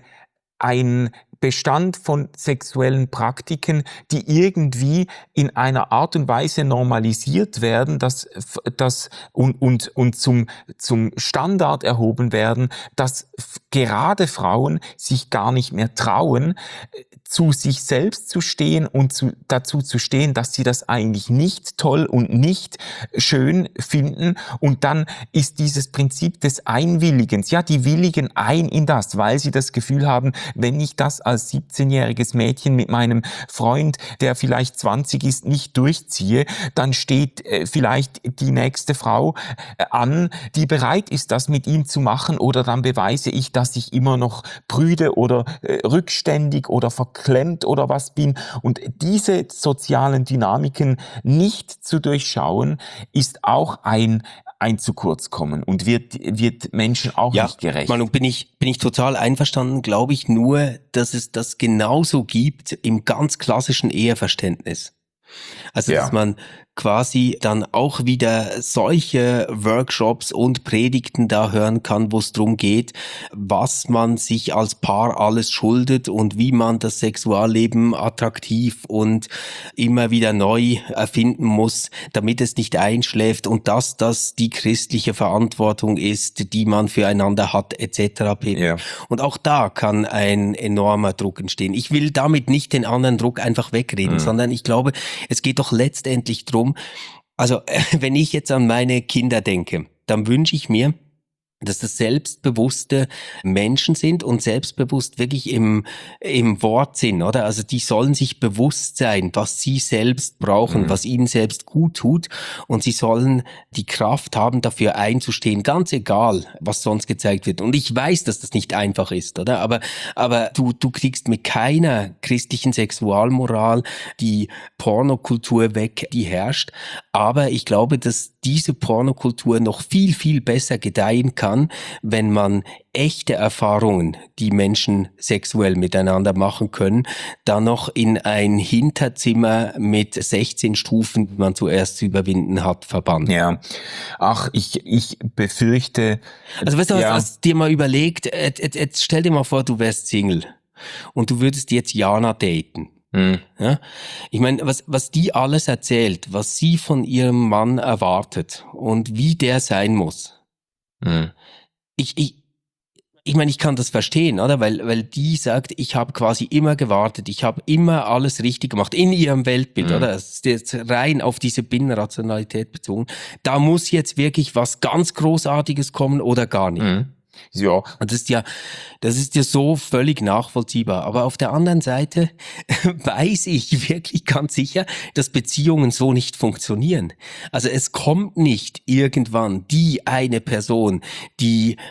D: ein Bestand von sexuellen Praktiken, die irgendwie in einer Art und Weise normalisiert werden, dass, dass und, und, und zum, zum Standard erhoben werden, dass gerade Frauen sich gar nicht mehr trauen, zu sich selbst zu stehen und zu, dazu zu stehen, dass sie das eigentlich nicht toll und nicht schön finden. Und dann ist dieses Prinzip des Einwilligens, ja, die willigen ein in das, weil sie das Gefühl haben, wenn ich das als siebzehnjähriges Mädchen mit meinem Freund, der vielleicht zwanzig ist, nicht durchziehe, dann steht äh, vielleicht die nächste Frau äh, an, die bereit ist, das mit ihm zu machen, oder dann beweise ich, dass ich immer noch prüde oder äh, rückständig oder verklemmt oder was bin. Und diese sozialen Dynamiken nicht zu durchschauen, ist auch ein ein zu kurz kommen und wird wird Menschen auch
C: ja,
D: nicht gerecht.
C: Manu, bin ich bin ich total einverstanden, glaube ich nur, dass es das genauso gibt im ganz klassischen Eheverständnis. Also, ja. dass man quasi dann auch wieder solche Workshops und Predigten da hören kann, wo es darum geht, was man sich als Paar alles schuldet und wie man das Sexualleben attraktiv und immer wieder neu erfinden muss, damit es nicht einschläft, und dass das die christliche Verantwortung ist, die man füreinander hat, et cetera pp. Ja. Und auch da kann ein enormer Druck entstehen. Ich will damit nicht den anderen Druck einfach wegreden, mhm. sondern ich glaube, es geht doch letztendlich drum, also wenn ich jetzt an meine Kinder denke, dann wünsche ich mir, dass das selbstbewusste Menschen sind und selbstbewusst wirklich im im Wortsinn, oder? Also die sollen sich bewusst sein, was sie selbst brauchen, mhm. was ihnen selbst gut tut, und sie sollen die Kraft haben, dafür einzustehen, ganz egal, was sonst gezeigt wird. Und ich weiß, dass das nicht einfach ist, oder? Aber aber du du kriegst mit keiner christlichen Sexualmoral die Pornokultur weg, die herrscht. Aber ich glaube, dass diese Pornokultur noch viel, viel besser gedeihen kann, wenn man echte Erfahrungen, die Menschen sexuell miteinander machen können, dann noch in ein Hinterzimmer mit sechzehn Stufen, die man zuerst zu überwinden hat, verbannt.
D: Ja, ach, ich ich befürchte...
C: Also weißt du, ja. hast, hast dir mal überlegt, jetzt, jetzt stell dir mal vor, du wärst Single und du würdest jetzt Jana daten. Hm. Ja? Ich meine, was, was die alles erzählt, was sie von ihrem Mann erwartet und wie der sein muss. Hm. Ich, ich, ich meine, ich kann das verstehen, oder? Weil, weil die sagt, ich habe quasi immer gewartet, ich habe immer alles richtig gemacht in ihrem Weltbild, hm. oder? Es ist jetzt rein auf diese Binnenrationalität bezogen. Da muss jetzt wirklich was ganz Großartiges kommen oder gar nicht. Hm. Ja. Und das ist ja, das ist ja so völlig nachvollziehbar. Aber auf der anderen Seite weiß ich wirklich ganz sicher, dass Beziehungen so nicht funktionieren. Also es kommt nicht irgendwann die eine Person, die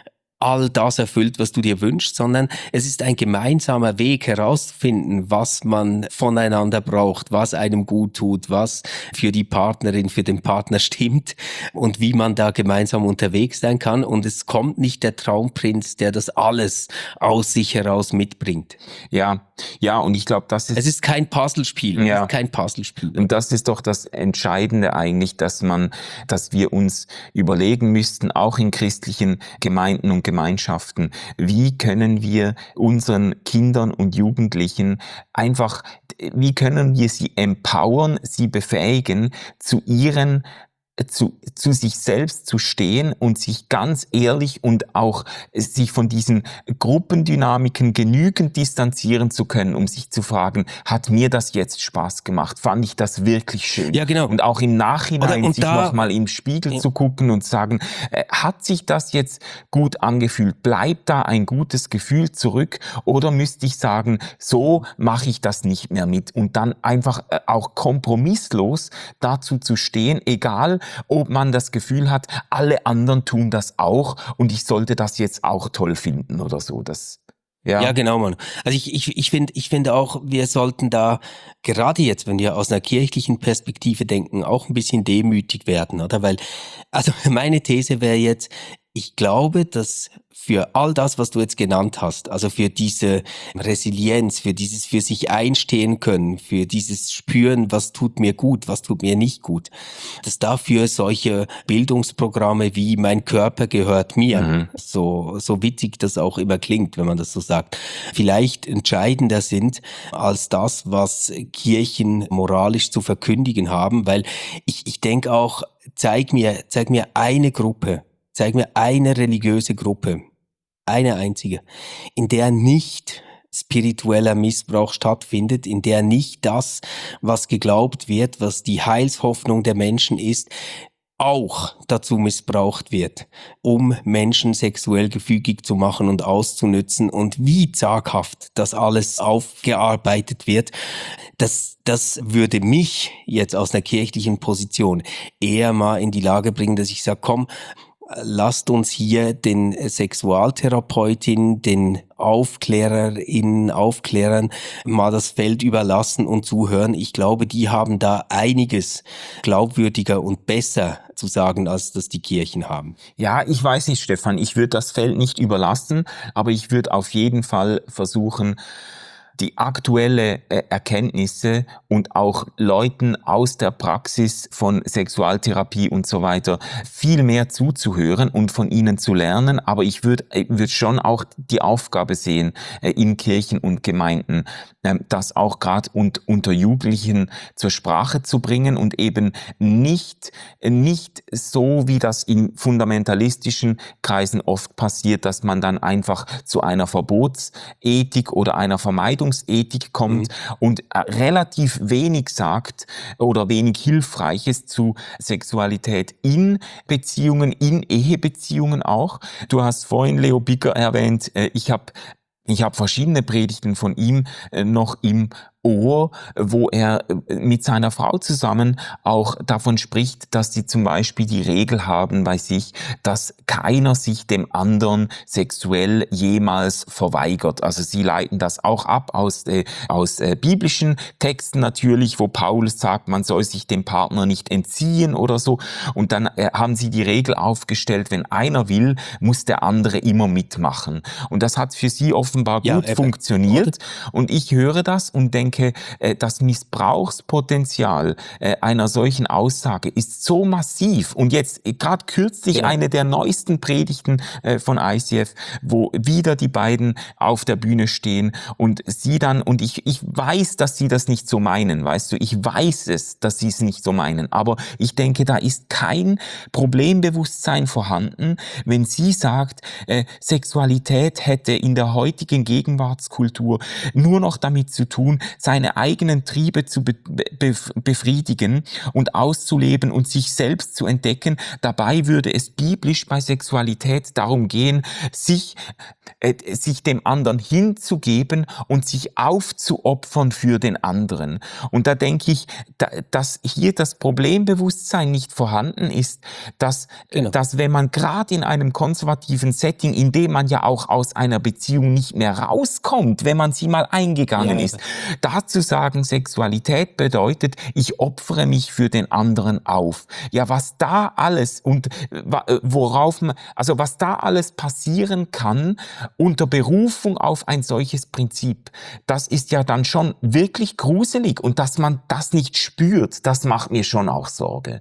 C: all das erfüllt, was du dir wünschst, sondern es ist ein gemeinsamer Weg herauszufinden, was man voneinander braucht, was einem gut tut, was für die Partnerin, für den Partner stimmt und wie man da gemeinsam unterwegs sein kann. Und es kommt nicht der Traumprinz, der das alles aus sich heraus mitbringt.
D: Ja, ja, und ich glaube, das ist...
C: Es ist kein Puzzlespiel,
D: ja.
C: es ist kein Puzzlespiel.
D: Und das ist doch das Entscheidende eigentlich, dass man, dass wir uns überlegen müssten, auch in christlichen Gemeinden und Gemeinschaften, wie können wir unseren Kindern und Jugendlichen einfach, wie können wir sie empowern, sie befähigen, zu ihren Zu, zu sich selbst zu stehen und sich ganz ehrlich und auch sich von diesen Gruppendynamiken genügend distanzieren zu können, um sich zu fragen, hat mir das jetzt Spaß gemacht? Fand ich das wirklich schön?
C: Ja, genau.
D: Und auch im Nachhinein
C: Oder, und
D: sich
C: da,
D: nochmal im Spiegel
C: ja.
D: zu gucken und sagen, äh, hat sich das jetzt gut angefühlt? Bleibt da ein gutes Gefühl zurück? Oder müsste ich sagen, so mache ich das nicht mehr mit? Und dann einfach äh, auch kompromisslos dazu zu stehen, egal ob man das Gefühl hat, alle anderen tun das auch und ich sollte das jetzt auch toll finden oder so. Das, ja.
C: Ja, genau, Mann. Also ich, ich, ich finde, ich finde auch, wir sollten da, gerade jetzt, wenn wir aus einer kirchlichen Perspektive denken, auch ein bisschen demütig werden, oder? Weil, also meine These wäre jetzt, ich glaube, dass für all das, was du jetzt genannt hast, also für diese Resilienz, für dieses für sich einstehen können, für dieses Spüren, was tut mir gut, was tut mir nicht gut, dass dafür solche Bildungsprogramme wie Mein Körper gehört mir, mhm. so, so witzig das auch immer klingt, wenn man das so sagt, vielleicht entscheidender sind als das, was Kirchen moralisch zu verkündigen haben, weil ich, ich denke auch, zeig mir, zeig mir eine Gruppe, zeig mir eine religiöse Gruppe, eine einzige, in der nicht spiritueller Missbrauch stattfindet, in der nicht das, was geglaubt wird, was die Heilshoffnung der Menschen ist, auch dazu missbraucht wird, um Menschen sexuell gefügig zu machen und auszunützen, und wie zaghaft das alles aufgearbeitet wird, das, das würde mich jetzt aus einer kirchlichen Position eher mal in die Lage bringen, dass ich sage, komm, lasst uns hier den Sexualtherapeutinnen, den Aufklärerinnen, Aufklärern mal das Feld überlassen und zuhören. Ich glaube, die haben da einiges glaubwürdiger und besser zu sagen, als das die Kirchen haben.
D: Ja, ich weiß nicht, Stefan, ich würde das Feld nicht überlassen, aber ich würde auf jeden Fall versuchen, die aktuelle äh, Erkenntnisse und auch Leuten aus der Praxis von Sexualtherapie und so weiter viel mehr zuzuhören und von ihnen zu lernen. Aber ich würde äh, würd schon auch die Aufgabe sehen äh, in Kirchen und Gemeinden, äh, das auch gerade und, unter Jugendlichen zur Sprache zu bringen und eben nicht, äh, nicht so, wie das in fundamentalistischen Kreisen oft passiert, dass man dann einfach zu einer Verbotsethik oder einer Vermeidung Ethik kommt mhm. und äh, relativ wenig sagt oder wenig Hilfreiches zu Sexualität in Beziehungen, in Ehebeziehungen auch. Du hast vorhin Leo Bigger erwähnt, äh, ich habe ich hab verschiedene Predigten von ihm äh, noch im Ohr, wo er mit seiner Frau zusammen auch davon spricht, dass sie zum Beispiel die Regel haben bei sich, dass keiner sich dem anderen sexuell jemals verweigert. Also sie leiten das auch ab aus, äh, aus äh, biblischen Texten natürlich, wo Paulus sagt, man soll sich dem Partner nicht entziehen oder so. Und dann äh, haben sie die Regel aufgestellt, wenn einer will, muss der andere immer mitmachen. Und das hat für sie offenbar gut ja, funktioniert. Und ich höre das und denke, das Missbrauchspotenzial einer solchen Aussage ist so massiv. Und jetzt gerade kürzlich ja. eine der neuesten Predigten von I C F, wo wieder die beiden auf der Bühne stehen und sie dann, und ich, ich weiß, dass sie das nicht so meinen, weißt du, ich weiß es, dass sie es nicht so meinen, aber ich denke, da ist kein Problembewusstsein vorhanden, wenn sie sagt, äh, Sexualität hätte in der heutigen Gegenwartskultur nur noch damit zu tun, seine eigenen Triebe zu be- be- befriedigen und auszuleben und sich selbst zu entdecken. Dabei würde es biblisch bei Sexualität darum gehen, sich, äh, sich dem anderen hinzugeben und sich aufzuopfern für den anderen. Und da denke ich, da, dass hier das Problembewusstsein nicht vorhanden ist, dass,
C: Genau.
D: dass wenn man gerade in einem konservativen Setting, in dem man ja auch aus einer Beziehung nicht mehr rauskommt, wenn man sie mal eingegangen
C: Ja.
D: ist, da zu sagen, Sexualität bedeutet, ich opfere mich für den anderen auf. Ja, was da alles und wa- äh, worauf man, also was da alles passieren kann unter Berufung auf ein solches Prinzip, das ist ja dann schon wirklich gruselig, und dass man das nicht spürt, das macht mir schon auch Sorge.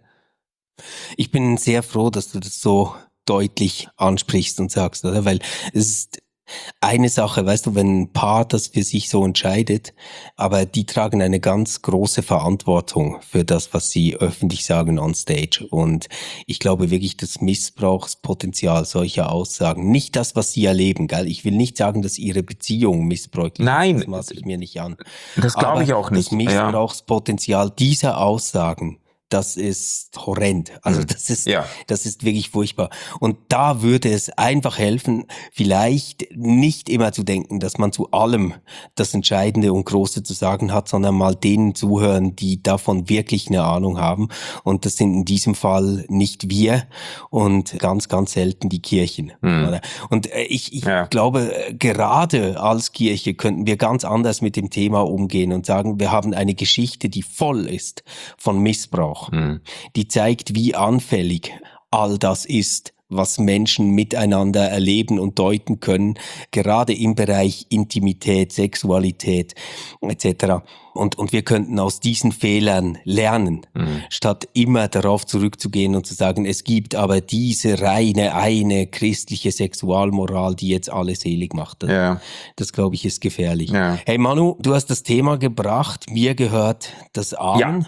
C: Ich bin sehr froh, dass du das so deutlich ansprichst und sagst, oder? Weil es ist eine Sache, weißt du, wenn ein Paar das für sich so entscheidet, aber die tragen eine ganz große Verantwortung für das, was sie öffentlich sagen on stage. Und ich glaube wirklich, das Missbrauchspotenzial solcher Aussagen, nicht das, was sie erleben, gell? Ich will nicht sagen, dass ihre Beziehung missbräuchlich
D: Nein,
C: ist, das maße ich mir nicht an.
D: das glaube
C: Aber
D: ich auch nicht.
C: das Missbrauchspotenzial dieser Aussagen, das ist horrend. Also
D: Hm.
C: das ist,
D: Ja.
C: das ist wirklich furchtbar. Und da würde es einfach helfen, vielleicht nicht immer zu denken, dass man zu allem das Entscheidende und Große zu sagen hat, sondern mal denen zuhören, die davon wirklich eine Ahnung haben. Und das sind in diesem Fall nicht wir und ganz, ganz selten die Kirchen.
D: Hm.
C: Oder? Und äh, ich, ich
D: Ja.
C: glaube, äh, gerade als Kirche könnten wir ganz anders mit dem Thema umgehen und sagen, wir haben eine Geschichte, die voll ist von Missbrauch.
D: Hm.
C: Die zeigt, wie anfällig all das ist, was Menschen miteinander erleben und deuten können, gerade im Bereich Intimität, Sexualität et cetera. Und, und wir könnten aus diesen Fehlern lernen,
D: Hm.
C: statt immer darauf zurückzugehen und zu sagen, es gibt aber diese reine, eine christliche Sexualmoral, die jetzt alle selig macht. Das,
D: Ja.
C: das glaube ich, ist gefährlich.
D: Ja.
C: Hey Manu, du hast das Thema gebracht, mir gehört das Amen.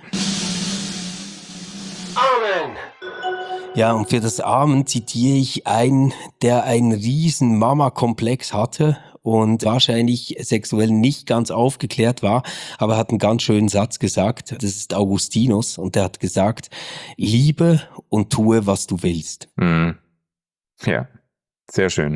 C: Amen. Ja, und für das Amen zitiere ich einen, der einen riesen Mama-Komplex hatte und wahrscheinlich sexuell nicht ganz aufgeklärt war, aber hat einen ganz schönen Satz gesagt. Das ist Augustinus, und der hat gesagt, liebe und tue, was du willst.
D: Hm. Ja, sehr schön.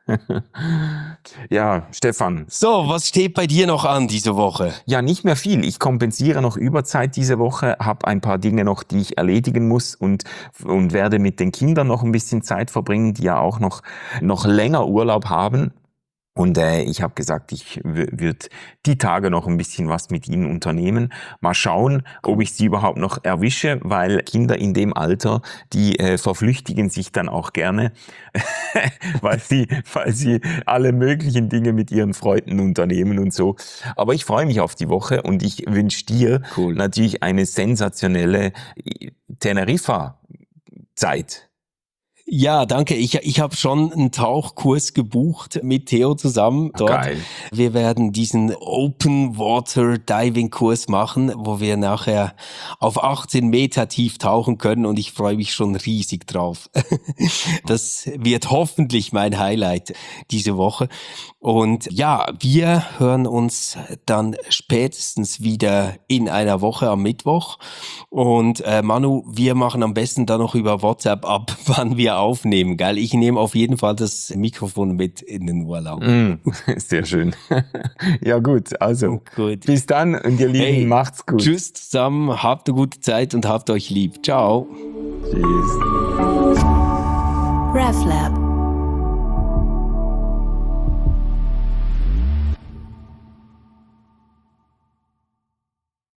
D: Ja, Stefan.
C: So, was steht bei dir noch an diese Woche?
D: Ja, nicht mehr viel. Ich kompensiere noch Überzeit diese Woche, habe ein paar Dinge noch, die ich erledigen muss, und, und werde mit den Kindern noch ein bisschen Zeit verbringen, die ja auch noch, noch länger Urlaub haben. Und äh, ich habe gesagt, ich w- würde die Tage noch ein bisschen was mit ihnen unternehmen. Mal schauen, ob ich sie überhaupt noch erwische, weil Kinder in dem Alter, die äh, verflüchtigen sich dann auch gerne, weil sie, weil sie alle möglichen Dinge mit ihren Freunden unternehmen und so. Aber ich freue mich auf die Woche, und ich wünsche dir
C: Cool.
D: natürlich eine sensationelle Teneriffa-Zeit.
C: Ja, danke. Ich, ich habe schon einen Tauchkurs gebucht mit Theo zusammen dort.
D: Geil.
C: Wir werden diesen Open Water Diving Kurs machen, wo wir nachher auf achtzehn Meter tief tauchen können, und ich freue mich schon riesig drauf. Das wird hoffentlich mein Highlight diese Woche. Und ja, wir hören uns dann spätestens wieder in einer Woche am Mittwoch. Und äh, Manu, wir machen am besten dann noch über WhatsApp ab, wann wir aufnehmen, gell? Ich nehme auf jeden Fall das Mikrofon mit in den Urlaub.
D: Mm, sehr schön. Ja gut, also
C: Gut.
D: bis dann, und ihr Lieben,
C: Hey,
D: macht's gut.
C: Tschüss zusammen, habt eine gute Zeit und habt euch lieb. Ciao.
D: Tschüss.
A: RefLab.